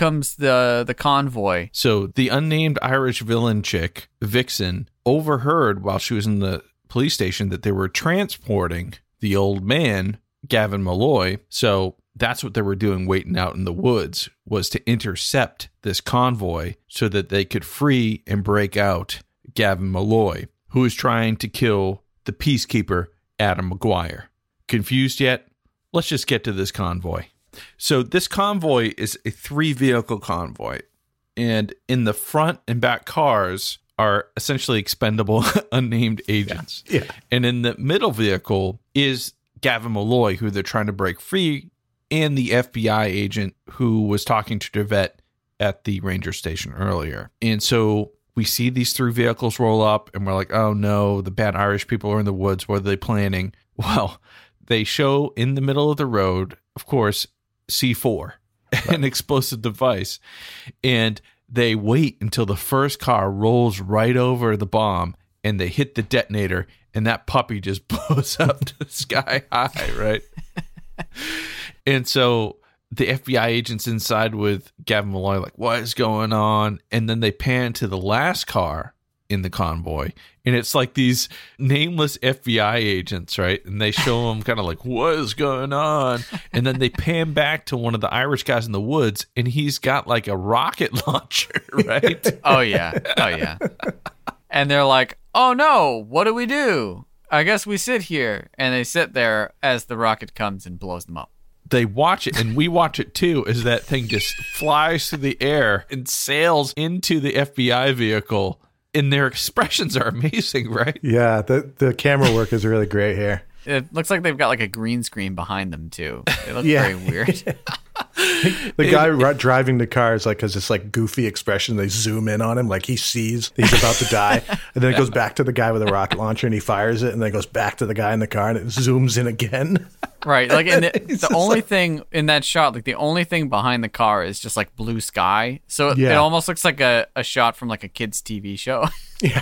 convoy. So the unnamed Irish villain chick, Vixen, overheard while she was in the police station that they were transporting the old man, Gavin Malloy. So that's what they were doing, waiting out in the woods, was to intercept this convoy so that they could free and break out Gavin Malloy, who is trying to kill the peacekeeper, Adam McGuire. Confused yet? Let's just get to this convoy. So this convoy is a 3-vehicle convoy, and in the front and back cars are essentially expendable unnamed agents. Yeah. And in the middle vehicle is Gavin Malloy, who they're trying to break free, and the FBI agent who was talking to Trevette at the ranger station earlier. And so we see these 3 vehicles roll up, and we're like, oh no, the bad Irish people are in the woods. What are they planning? Well, they show in the middle of the road, of course, C4, an explosive device. And they wait until the first car rolls right over the bomb, and they hit the detonator, and that puppy just blows up to the sky high, right? And so the FBI agent's inside with Gavin Malloy, like, what is going on? And then they pan to the last car in the convoy, and it's like these nameless FBI agents, right? And they show them kind of like, what is going on? And then they pan back to one of the Irish guys in the woods, and he's got like a rocket launcher, right? Oh, yeah. And they're like, oh, no, what do we do? I guess we sit here. And they sit there as the rocket comes and blows them up. They watch it, and we watch it too, as that thing just flies through the air and sails into the FBI vehicle And their expressions are amazing, right? Yeah, the camera work is really great here. It looks like they've got like a green screen behind them too. They look Yeah. very weird. The guy driving the car is like has this like goofy expression. They zoom in on him like he sees he's about to die, and then it goes back to the guy with a rocket launcher and he fires it, and then it goes back to the guy in the car and it zooms in again. Right. Like, and the It's just only like- thing in that shot, like the only thing behind the car is just like blue sky. So it Yeah. almost looks like a shot from like a kid's TV show. Yeah,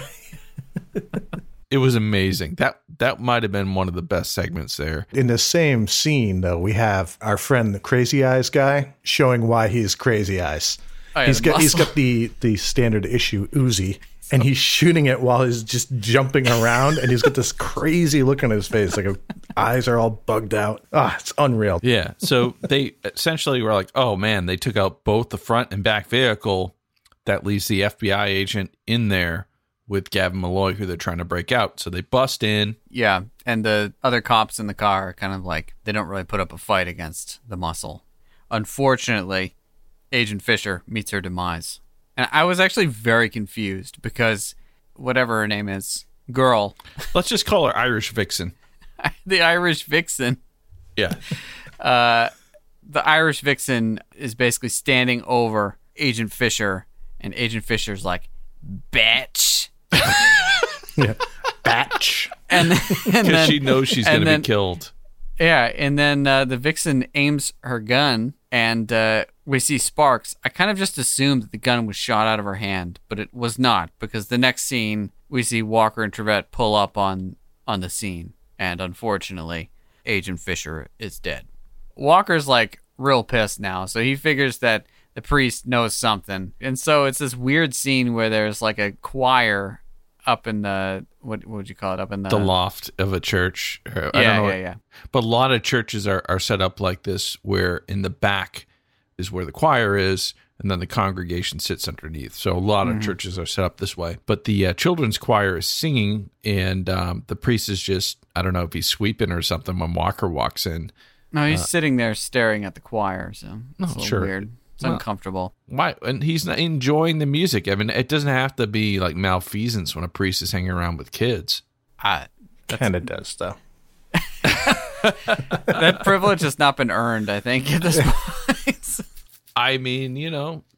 It was amazing. That might have been one of the best segments there. in the same scene though, we have our friend the Crazy Eyes guy showing why he's Crazy Eyes. Oh, yeah, he's the got muscle. the standard issue Uzi. And he's shooting it while he's just jumping around, and he's got this crazy look on his face, like his eyes are all bugged out. Ah, it's unreal. Yeah. So they essentially were like, oh man, they took out both the front and back vehicle. That leaves the FBI agent in there with Gavin Malloy, who they're trying to break out. So they bust in. Yeah. And the other cops in the car are kind of like, they don't really put up a fight against the muscle. Unfortunately, Agent Fisher meets her demise. And I was actually very confused because whatever her name is, girl, Let's just call her Irish Vixen. the Irish Vixen, Yeah. the Irish Vixen is basically standing over Agent Fisher, and Agent Fisher's like, bitch. Yeah. Batch. And Because then she knows she's going and to then- be killed. Yeah, and then the Vixen aims her gun, and we see sparks. I kind of just assumed that the gun was shot out of her hand, but it was not, because the next scene, we see Walker and Trevette pull up on the scene, and unfortunately, Agent Fisher is dead. Walker's like real pissed now, so he figures that the priest knows something, and so it's this weird scene where there's like a choir up in the, what would you call it, up in The loft of a church. I don't know. yeah. But a lot of churches are set up like this, where in the back is where the choir is, and then the congregation sits underneath. So a lot of churches are set up this way. But the children's choir is singing, and the priest is just, I don't know if he's sweeping or something when Walker walks in. No, he's sitting there staring at the choir, so it's a little sure. weird. It's Well- uncomfortable. Why? And he's not enjoying the music. I mean, it doesn't have to be like malfeasance when a priest is hanging around with kids. Kind of does, though. That privilege has not been earned, I think, at this point. I mean, you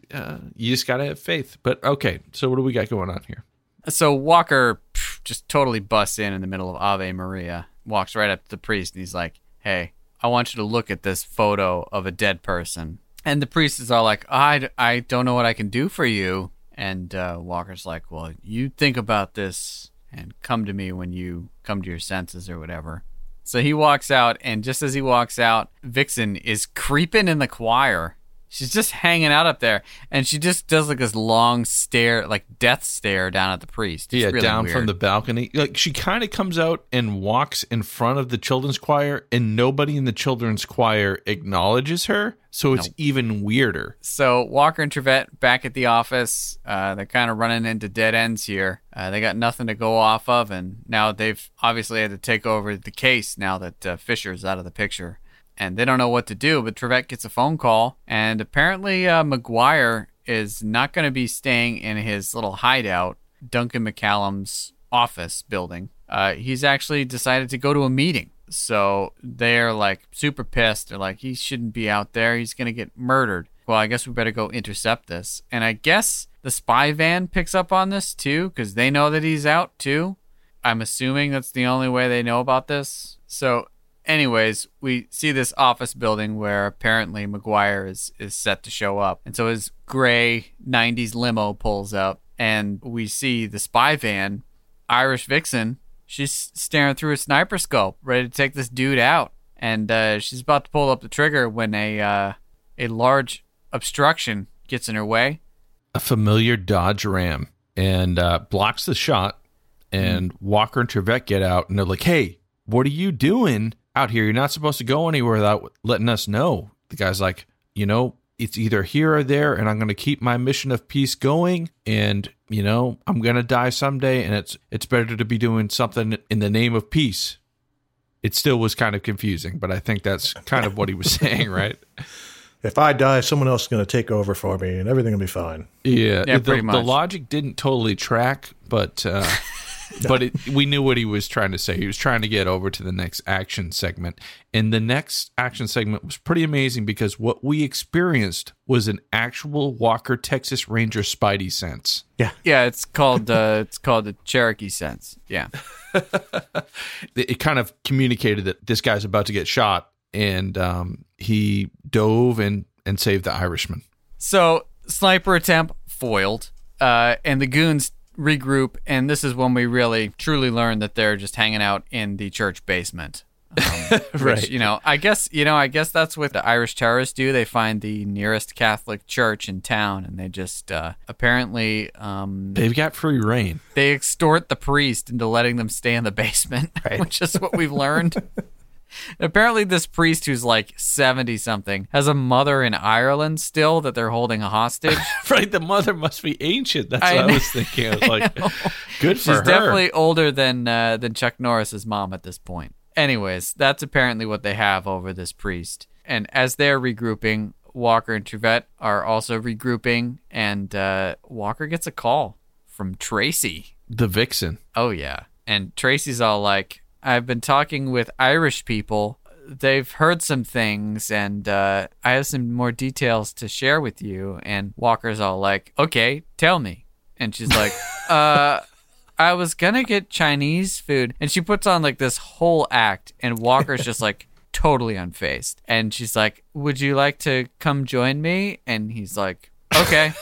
just got to have faith. But okay, so what do we got going on here? So Walker just totally busts in the middle of Ave Maria, walks right up to the priest, and he's like, hey, I want you to look at this photo of a dead person. And the priest is all like, I don't know what I can do for you. And Walker's like, well, you think about this and come to me when you come to your senses or whatever. So he walks out, and just as he walks out, Vixen is creeping in the choir. She's just hanging out up there, and she just does like this long stare, like death stare down at the priest. It's Yeah, really down weird. from the balcony. Like she kind of comes out and walks in front of the children's choir, and nobody in the children's choir acknowledges her. So it's even weirder. So Walker and Trevette back at the office. They're kind of running into dead ends here. They got nothing to go off of, and now they've obviously had to take over the case now that Fisher's out of the picture. And they don't know what to do, but Trevette gets a phone call, and apparently McGuire is not going to be staying in his little hideout, Duncan McCallum's office building. He's actually decided to go to a meeting. So they're like super pissed. They're like, he shouldn't be out there. He's going to get murdered. Well, I guess we better go intercept this. And I guess the spy van picks up on this too, because they know that he's out too. I'm assuming that's the only way they know about this. So anyways, we see this office building where apparently McGuire is set to show up. And so his gray 90s limo pulls up, and we see the spy van, Irish Vixen. She's staring through a sniper scope, ready to take this dude out. And she's about to pull up the trigger when a large obstruction gets in her way. A familiar Dodge Ram, and blocks the shot. And Walker and Trevette get out, and they're like, hey, what are you doing out here? You're not supposed to go anywhere without letting us know. The guy's like, it's either here or there, and I'm going to keep my mission of peace going, and, I'm going to die someday, and it's better to be doing something in the name of peace. It still was kind of confusing, but I think that's kind of what he was saying, right? if I die, someone else is going to take over for me, and everything will be fine. Yeah, pretty much. The logic didn't totally track, but we knew what he was trying to say. He was trying to get over to the next action segment. And the next action segment was pretty amazing because what we experienced was an actual Walker Texas Ranger Spidey sense. Yeah, it's called the Cherokee sense. Yeah. It kind of communicated that this guy's about to get shot, and he dove and saved the Irishman. So, sniper attempt foiled, and the goons regroup, and this is when we really truly learn that they're just hanging out in the church basement. Right. Which, I guess that's what the Irish terrorists do. They find the nearest Catholic church in town, and they just apparently they've got free reign. They extort the priest into letting them stay in the basement, Right. which is what we've learned. Apparently, this priest who's like 70-something has a mother in Ireland still that they're holding a hostage. Right, the mother must be ancient. That's what I was thinking. I was like, good for her. She's definitely older than Chuck Norris's mom at this point. Anyways, that's apparently what they have over this priest. And as they're regrouping, Walker and Trevette are also regrouping, and Walker gets a call from Tracy. The vixen. Oh, yeah. And Tracy's all like, I've been talking with Irish people. They've heard some things, and I have some more details to share with you. And Walker's all like, okay, tell me. And she's like, I was going to get Chinese food. And she puts on like this whole act, and Walker's just like totally unfazed. And she's like, would you like to come join me? And he's like, okay.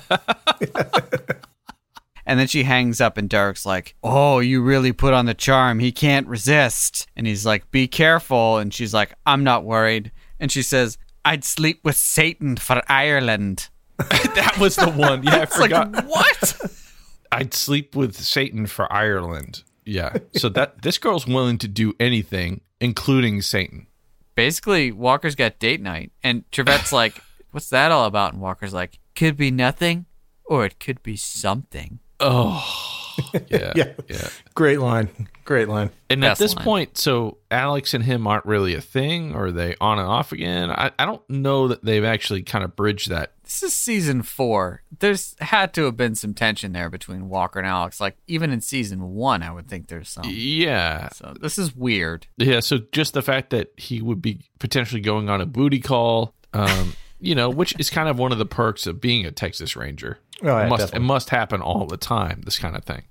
And then she hangs up, and Derek's like, oh, you really put on the charm. He can't resist. And he's like, be careful. And she's like, I'm not worried. And she says, I'd sleep with Satan for Ireland. That was the one. Yeah, I forgot. Like, what? I'd sleep with Satan for Ireland. Yeah. So this girl's willing to do anything, including Satan. Basically, Walker's got date night. And Trevette's like, what's that all about? And Walker's like, could be nothing, or it could be something. Oh, yeah. Yeah. Great line. And And Best at this line. point, so Alex and him aren't really a thing, or are they on and off again? I don't know that they've actually kind of bridged that. This is season 4. There's had to have been some tension there between Walker and Alex. Like, even in season 1, I would think there's some. Yeah. So this is weird. Yeah, so just the fact that he would be potentially going on a booty call, which is kind of one of the perks of being a Texas Ranger. Oh, yeah, it definitely. must happen all the time, this kind of thing.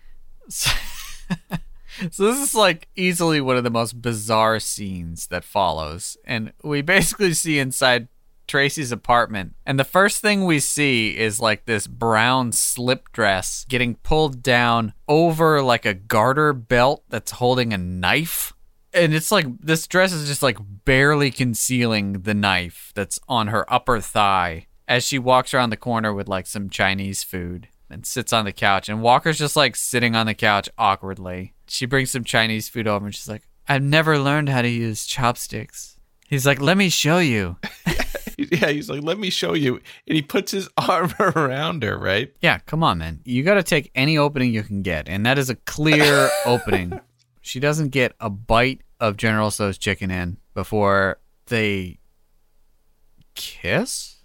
So this is like easily one of the most bizarre scenes that follows. And we basically see inside Tracy's apartment. And the first thing we see is like this brown slip dress getting pulled down over like a garter belt that's holding a knife. And it's like this dress is just like barely concealing the knife that's on her upper thigh as she walks around the corner with like some Chinese food and sits on the couch. And Walker's just like sitting on the couch awkwardly. She brings some Chinese food over and she's like, I've never learned how to use chopsticks. He's like, let me show you. Yeah, he's like, let me show you. And he puts his arm around her, right? Yeah, come on, man. You got to take any opening you can get. And that is a clear opening. She doesn't get a bite of General Tso's chicken in before they kiss?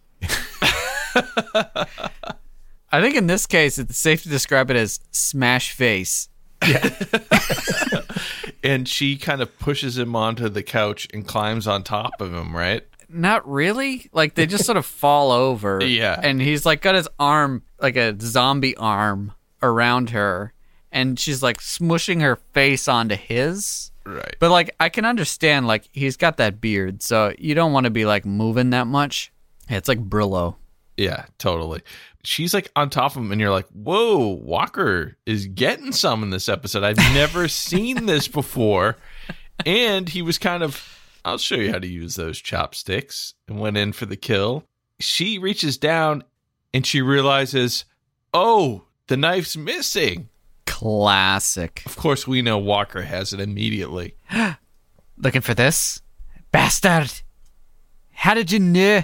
I think in this case, it's safe to describe it as smash face. And she kind of pushes him onto the couch and climbs on top of him, right? Not really. Like, they just sort of fall over. Yeah. And he's, like, got his arm, like a zombie arm around her. And she's, like, smushing her face onto his. Right. But, like, I can understand, like, he's got that beard. So you don't want to be, like, moving that much. It's like Brillo. Yeah, totally. She's like on top of him, and you're like, whoa, Walker is getting some in this episode. I've never seen this before. And he was kind of, I'll show you how to use those chopsticks, and went in for the kill. She reaches down, and she realizes, oh, the knife's missing. Classic. Of course, we know Walker has it immediately. Looking for this? Bastard! How did you know?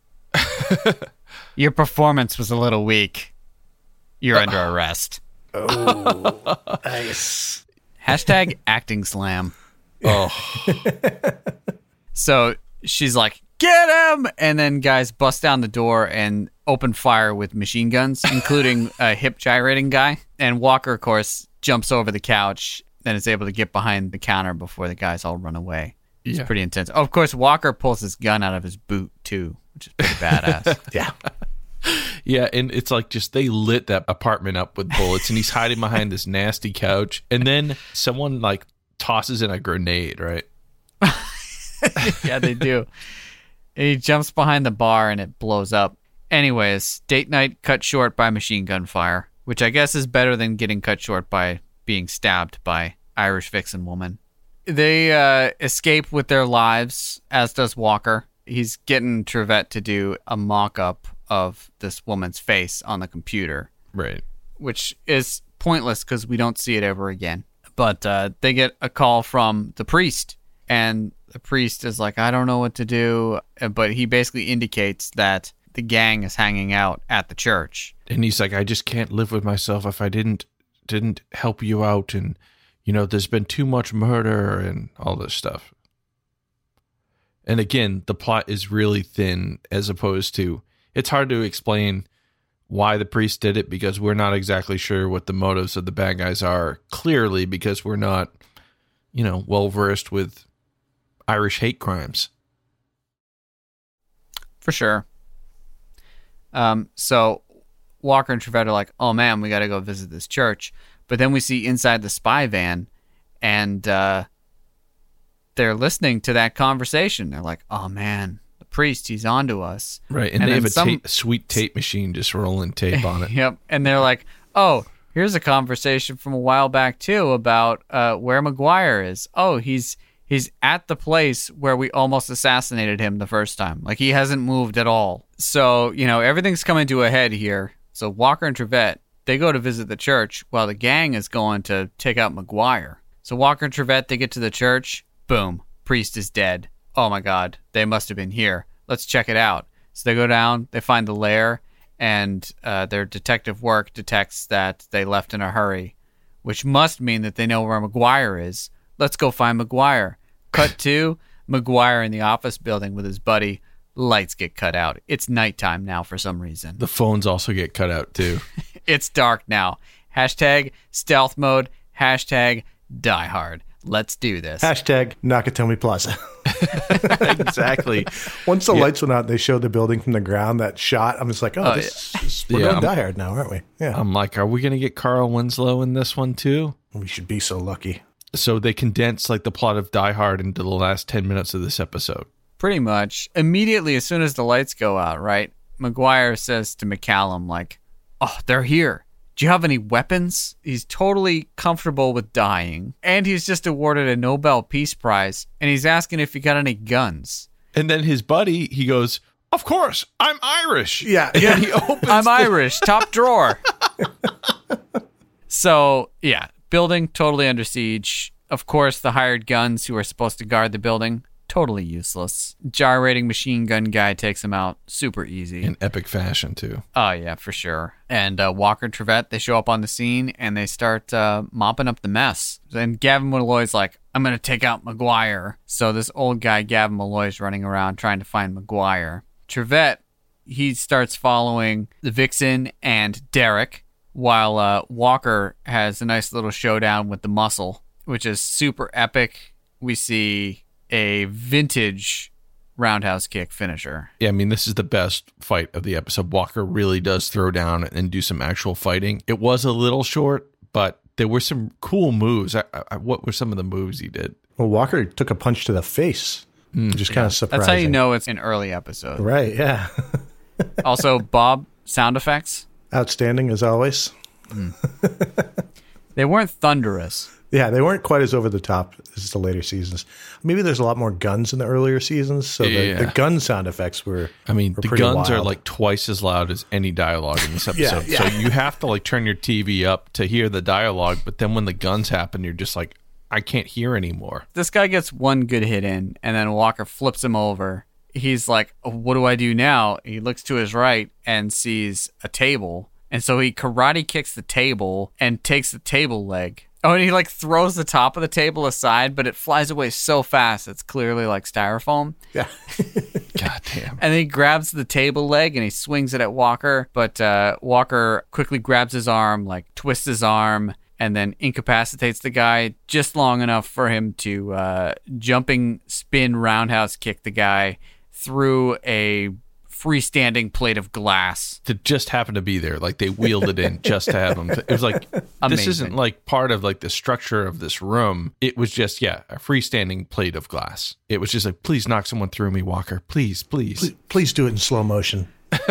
Your performance was a little weak. You're under arrest. Oh, nice. Hashtag acting slam. Oh, So she's like, get him! And then guys bust down the door and open fire with machine guns, including a hip gyrating guy. And Walker, of course, jumps over the couch and is able to get behind the counter before the guys all run away. It's pretty intense. Oh, of course, Walker pulls his gun out of his boot, too, which is pretty badass. Yeah. Yeah, and it's like just they lit that apartment up with bullets, and he's hiding behind this nasty couch. And then someone like tosses in a grenade, right? Yeah, they do. And he jumps behind the bar and it blows up. Anyways, date night cut short by machine gun fire, which I guess is better than getting cut short by being stabbed by Irish vixen woman. They escape with their lives, as does Walker. He's getting Trevette to do a mock-up of this woman's face on the computer. Right. Which is pointless because we don't see it ever again. But they get a call from the priest, and the priest is like, I don't know what to do. But he basically indicates that the gang is hanging out at the church. And he's like, I just can't live with myself if I didn't help you out. And, you know, there's been too much murder and all this stuff. And again, the plot is really thin as opposed to, it's hard to explain why the priest did it because we're not exactly sure what the motives of the bad guys are, clearly because we're not, you know, well versed with Irish hate crimes. For sure. So Walker and Trevette are like, oh man, we got to go visit this church. But then we see inside the spy van and they're listening to that conversation. They're like, oh man, the priest, he's onto us. Right. And they have a sweet tape machine just rolling tape on it. Yep. And they're like, oh, here's a conversation from a while back too about where McGuire is. Oh, he's at the place where we almost assassinated him the first time. Like, he hasn't moved at all. So, you know, everything's coming to a head here. So Walker and Trevette, they go to visit the church while the gang is going to take out McGuire. So Walker and Trevette, they get to the church. Boom. Priest is dead. Oh, my God. They must have been here. Let's check it out. So they go down. They find the lair. And their detective work detects that they left in a hurry, which must mean that they know where McGuire is. Let's go find McGuire. Cut to McGuire in the office building with his buddy. Lights get cut out. It's nighttime now for some reason. The phones also get cut out too. It's dark now. Hashtag stealth mode. Hashtag die hard. Let's do this. Hashtag Nakatomi Plaza. Exactly. Once the lights went out, they showed the building from the ground. That shot, I'm just like, we're going Die Hard now, aren't we? Yeah. I'm like, are we going to get Carl Winslow in this one too? We should be so lucky. So they condense like the plot of Die Hard into the last 10 minutes of this episode. Pretty much. Immediately, as soon as the lights go out, right? McGuire says to McCallum, like, oh, they're here. Do you have any weapons? He's totally comfortable with dying. And he's just awarded a Nobel Peace Prize. And he's asking if he got any guns. And then his buddy, he goes, of course, I'm Irish. Yeah. And he opens I'm Irish, top drawer. So, yeah, building totally under siege. Of course, the hired guns who are supposed to guard the building, totally useless. Gyrating machine gun guy takes him out super easy. In epic fashion, too. Oh, yeah, for sure. And Walker and Trevette, they show up on the scene, and they start mopping up the mess. And Gavin Malloy's like, I'm going to take out McGuire. So this old guy, Gavin Malloy's running around trying to find McGuire. Trevette, he starts following the Vixen and Derek, while Walker has a nice little showdown with the Muscle, which is super epic. We see a vintage roundhouse kick finisher. Yeah, I mean, this is the best fight of the episode. Walker really does throw down and do some actual fighting. It was a little short, but there were some cool moves. What were some of the moves he did? Well, Walker took a punch to the face. Just kind of surprising. That's how you know it's an early episode. Right, yeah. Also, Bob, sound effects. Outstanding as always. They weren't thunderous. Yeah, they weren't quite as over the top as the later seasons. Maybe there's a lot more guns in the earlier seasons, so the gun sound effects were. I mean, were the pretty guns wild. are like twice as loud as any dialogue in this episode. Yeah. So you have to like turn your TV up to hear the dialogue, but then when the guns happen, you're just like, I can't hear anymore. This guy gets one good hit in, and then Walker flips him over. He's like, what do I do now? He looks to his right and sees a table. And so he karate kicks the table and takes the table leg. Oh, and he like throws the top of the table aside, but it flies away so fast it's clearly like styrofoam. Yeah. God damn. And then he grabs the table leg and he swings it at Walker, but Walker quickly grabs his arm, like twists his arm, and then incapacitates the guy just long enough for him to jumping spin roundhouse kick the guy through a freestanding plate of glass. To just happen to be there. Like they wheeled it in just to have him. It was like, Amazing. This isn't like part of like the structure of this room. It was just, a freestanding plate of glass. It was just like, please knock someone through me, Walker. Please. Please do it in slow motion.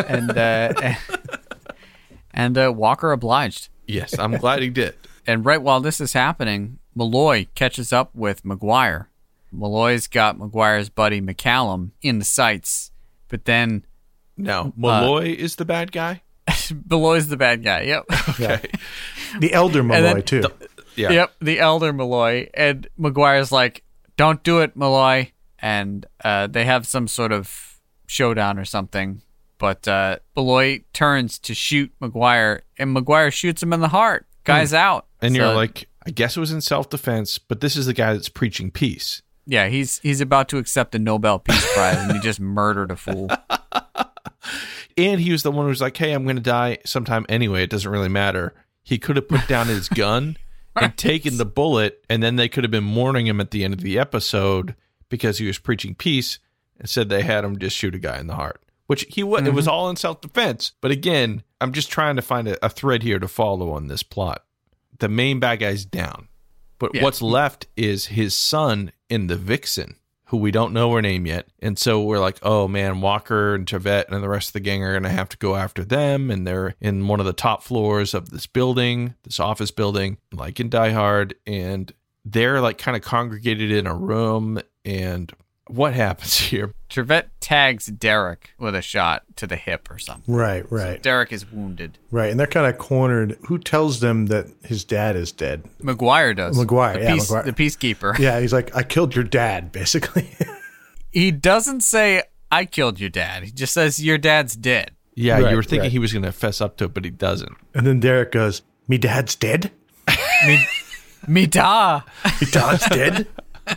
And Walker obliged. Yes, I'm glad he did. And right while this is happening, Malloy catches up with McGuire. Malloy's got McGuire's buddy McCallum in the sights, but then... Now, Malloy is the bad guy? Malloy's the bad guy, yep. Okay. The elder Malloy, too. Yep, the elder Malloy. And McGuire's like, don't do it, Malloy. And they have some sort of showdown or something. But Malloy turns to shoot McGuire, and McGuire shoots him in the heart. Guy's out. And you're like, I guess it was in self-defense, but this is the guy that's preaching peace. Yeah, he's about to accept a Nobel Peace Prize, and he just murdered a fool. And he was the one who was like, hey, I'm going to die sometime anyway. It doesn't really matter. He could have put down his gun and taken the bullet, and then they could have been mourning him at the end of the episode because he was preaching peace. Instead, they had him just shoot a guy in the heart, which he would. It was all in self-defense. But again, I'm just trying to find a thread here to follow on this plot. The main bad guy's down. But what's left is his son in the Vixen, who we don't know her name yet. And so we're like, oh man, Walker and Trevette and the rest of the gang are going to have to go after them. And they're in one of the top floors of this building, this office building, like in Die Hard. And they're like kind of congregated in a room. And what happens here? Trevette tags Derek with a shot to the hip or something. Right. So Derek is wounded. Right, and they're kind of cornered. Who tells them that his dad is dead? McGuire does. McGuire, The peacekeeper. Yeah, he's like, I killed your dad, basically. He doesn't say, I killed your dad. He just says, your dad's dead. Yeah, Right, you were thinking right. he was going to fess up to it, but he doesn't. And then Derek goes, me dad's dead? Me da. Me dad's dead?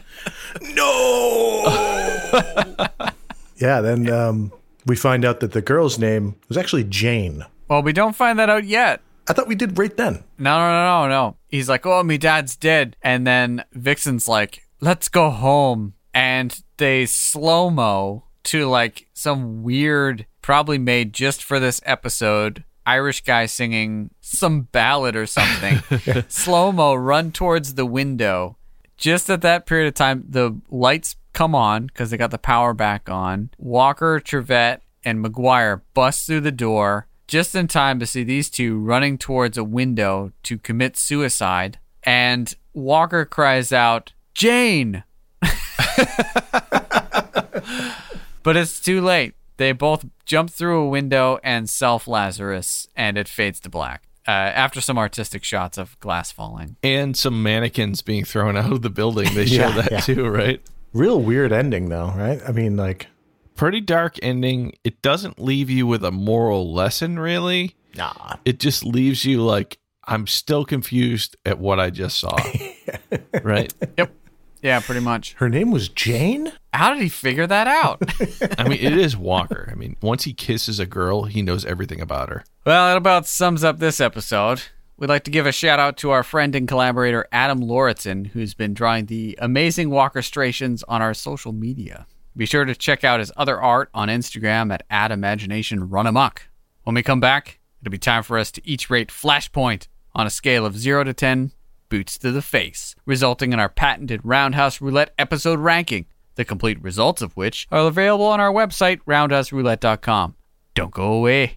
No! Yeah, then we find out that the girl's name was actually Jane. Well, we don't find that out yet. I thought we did right then. No. He's like, oh, me dad's dead. And then Vixen's like, let's go home. And they slow-mo to like some weird, probably made just for this episode, Irish guy singing some ballad or something. Slow-mo run towards the window. Just at that period of time, the lights come on because they got the power back on. Walker, Trevette, and McGuire bust through the door just in time to see these two running towards a window to commit suicide. And Walker cries out, Jane! But it's too late. They both jump through a window and self-Lazarus, and it fades to black. After some artistic shots of glass falling. And some mannequins being thrown out of the building. They show that too, right? Real weird ending, though, right? I mean, like... Pretty dark ending. It doesn't leave you with a moral lesson, really. Nah. It just leaves you like, I'm still confused at what I just saw. Right? Yep. Yeah, pretty much. Her name was Jane? How did he figure that out? I mean, it is Walker. I mean, once he kisses a girl, he knows everything about her. Well, that about sums up this episode. We'd like to give a shout out to our friend and collaborator, Adam Lauritsen, who's been drawing the amazing Walkerstrations on our social media. Be sure to check out his other art on Instagram at @ImaginationRunAmok. When we come back, it'll be time for us to each rate Flashpoint on a scale of 0 to 10, boots to the face, resulting in our patented Roundhouse Roulette episode ranking, the complete results of which are available on our website, roundhouseroulette.com. Don't go away.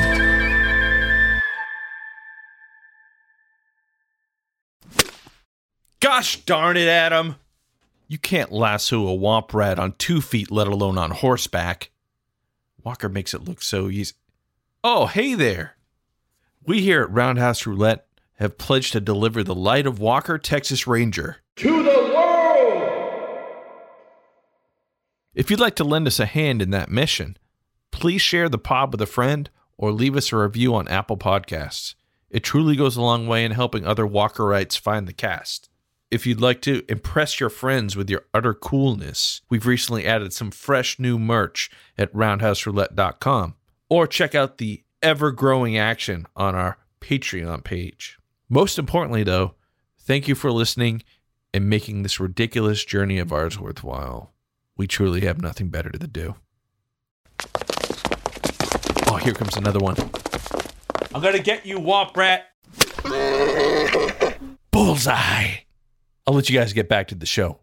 Gosh darn it, Adam. You can't lasso a womp rat on 2 feet, let alone on horseback. Walker makes it look so easy. Oh, hey there. We here at Roundhouse Roulette have pledged to deliver the light of Walker, Texas Ranger to the world! If you'd like to lend us a hand in that mission, please share the pod with a friend or leave us a review on Apple Podcasts. It truly goes a long way in helping other Walkerites find the cast. If you'd like to impress your friends with your utter coolness, we've recently added some fresh new merch at roundhouseroulette.com. Or check out the ever-growing action on our Patreon page. Most importantly, though, thank you for listening and making this ridiculous journey of ours worthwhile. We truly have nothing better to do. Oh, here comes another one. I'm gonna get you, Womp Rat. Bullseye. I'll let you guys get back to the show.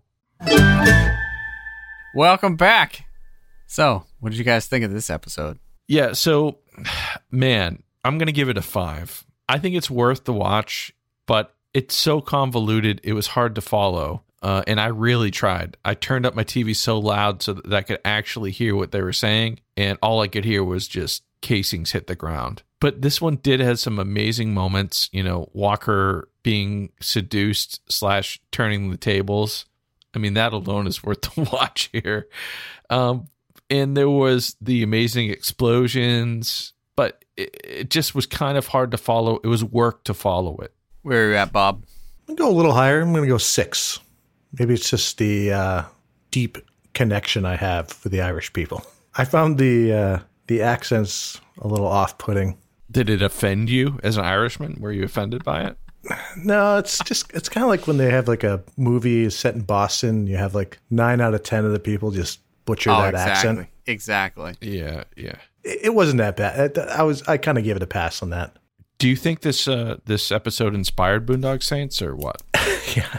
Welcome back. So, what did you guys think of this episode? Yeah, so, man, I'm going to give it a 5. I think it's worth the watch, but it's so convoluted, it was hard to follow, and I really tried. I turned up my TV so loud so that I could actually hear what they were saying, and all I could hear was just casings hit the ground. But this one did have some amazing moments, you know, Walker being seduced / turning the tables. I mean, that alone is worth the watch here. And there was the amazing explosions, but it just was kind of hard to follow. It was work to follow it. Where are you at, Bob? I'm going to go a little higher. I'm going to go 6. Maybe it's just the deep connection I have with the Irish people. I found the accents a little off-putting. Did it offend you as an Irishman? Were you offended by it? No, it's kind of like when they have like a movie set in Boston, you have like 9 out of 10 of the people just butcher that accent. Exactly. Yeah. It wasn't that bad. I kind of gave it a pass on that. Do you think this episode inspired Boondock Saints or what? Yeah.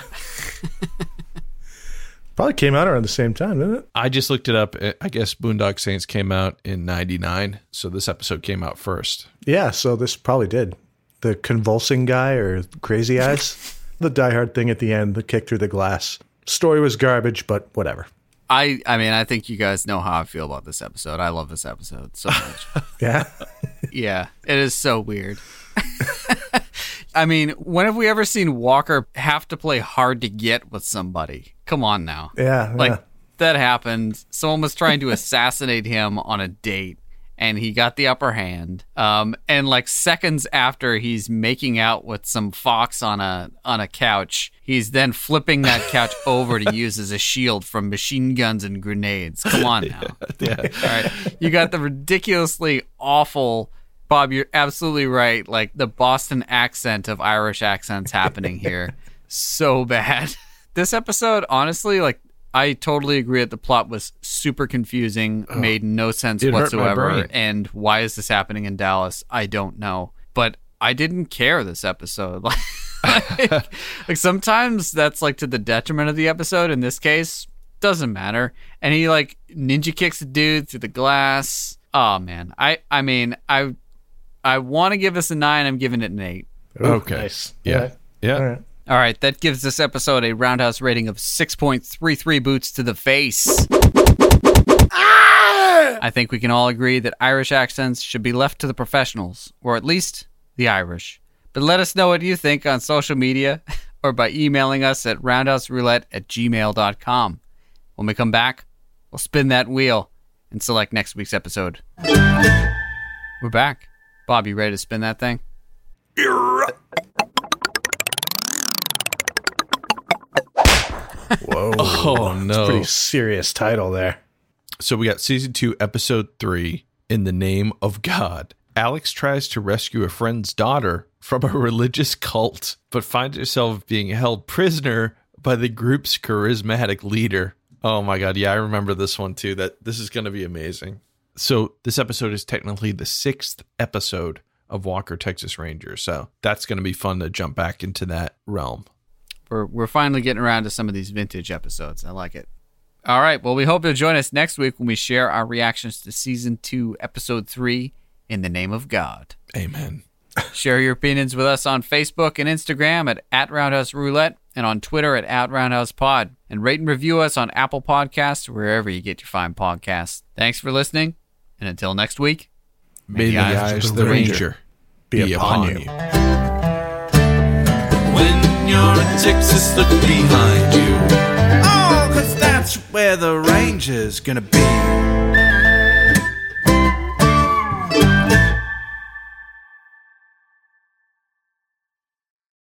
Probably came out around the same time, didn't it? I just looked it up. I guess Boondock Saints came out in 99, so this episode came out first. Yeah, so this probably did. The convulsing guy or crazy eyes. The Die Hard thing at the end, the kick through the glass. Story was garbage, but whatever. I mean, I think you guys know how I feel about this episode. I love this episode so much. Yeah? Yeah, it is so weird. I mean, when have we ever seen Walker have to play hard to get with somebody? Come on now. Yeah. That happened. Someone was trying to assassinate him on a date, and he got the upper hand. And like seconds after he's making out with some fox on a couch, he's then flipping that couch over to use as a shield from machine guns and grenades. Come on now. Yeah. All right. You got the ridiculously awful, Bob, you're absolutely right. Like the Boston accent of Irish accents happening here. So bad. This episode, honestly, like I totally agree that the plot was super confusing, made no sense whatsoever. And why is this happening in Dallas? I don't know. But I didn't care this episode. Like sometimes that's like to the detriment of the episode. In this case, doesn't matter. And he like ninja kicks a dude through the glass. Oh man. I mean, I want to give this a 9. I'm giving it an 8. Ooh, okay. Nice. Yeah. All right. All right, that gives this episode a Roundhouse rating of 6.33 boots to the face. I think we can all agree that Irish accents should be left to the professionals, or at least the Irish. But let us know what you think on social media or by emailing us at roundhouseroulette@gmail.com. When we come back, we'll spin that wheel and select next week's episode. We're back. Bob, you ready to spin that thing? Whoa. Oh, no. Pretty serious title there. So we got season 2, episode 3, In the Name of God. Alex tries to rescue a friend's daughter from a religious cult, but finds herself being held prisoner by the group's charismatic leader. Oh my God. Yeah, I remember this one too. This is going to be amazing. So this episode is technically the 6th episode of Walker, Texas Ranger. So that's going to be fun to jump back into that realm. We're finally getting around to some of these vintage episodes. I like it. All right. Well, we hope you'll join us next week when we share our reactions to Season 2, Episode 3, In the Name of God. Amen. Share your opinions with us on Facebook and Instagram at Roundhouse Roulette and on Twitter at Roundhouse Pod. And rate and review us on Apple Podcasts or wherever you get your fine podcasts. Thanks for listening. And until next week, may the eyes of the Ranger be upon you. When you're in Texas, look behind you. Oh, 'cause that's where the Ranger's gonna be.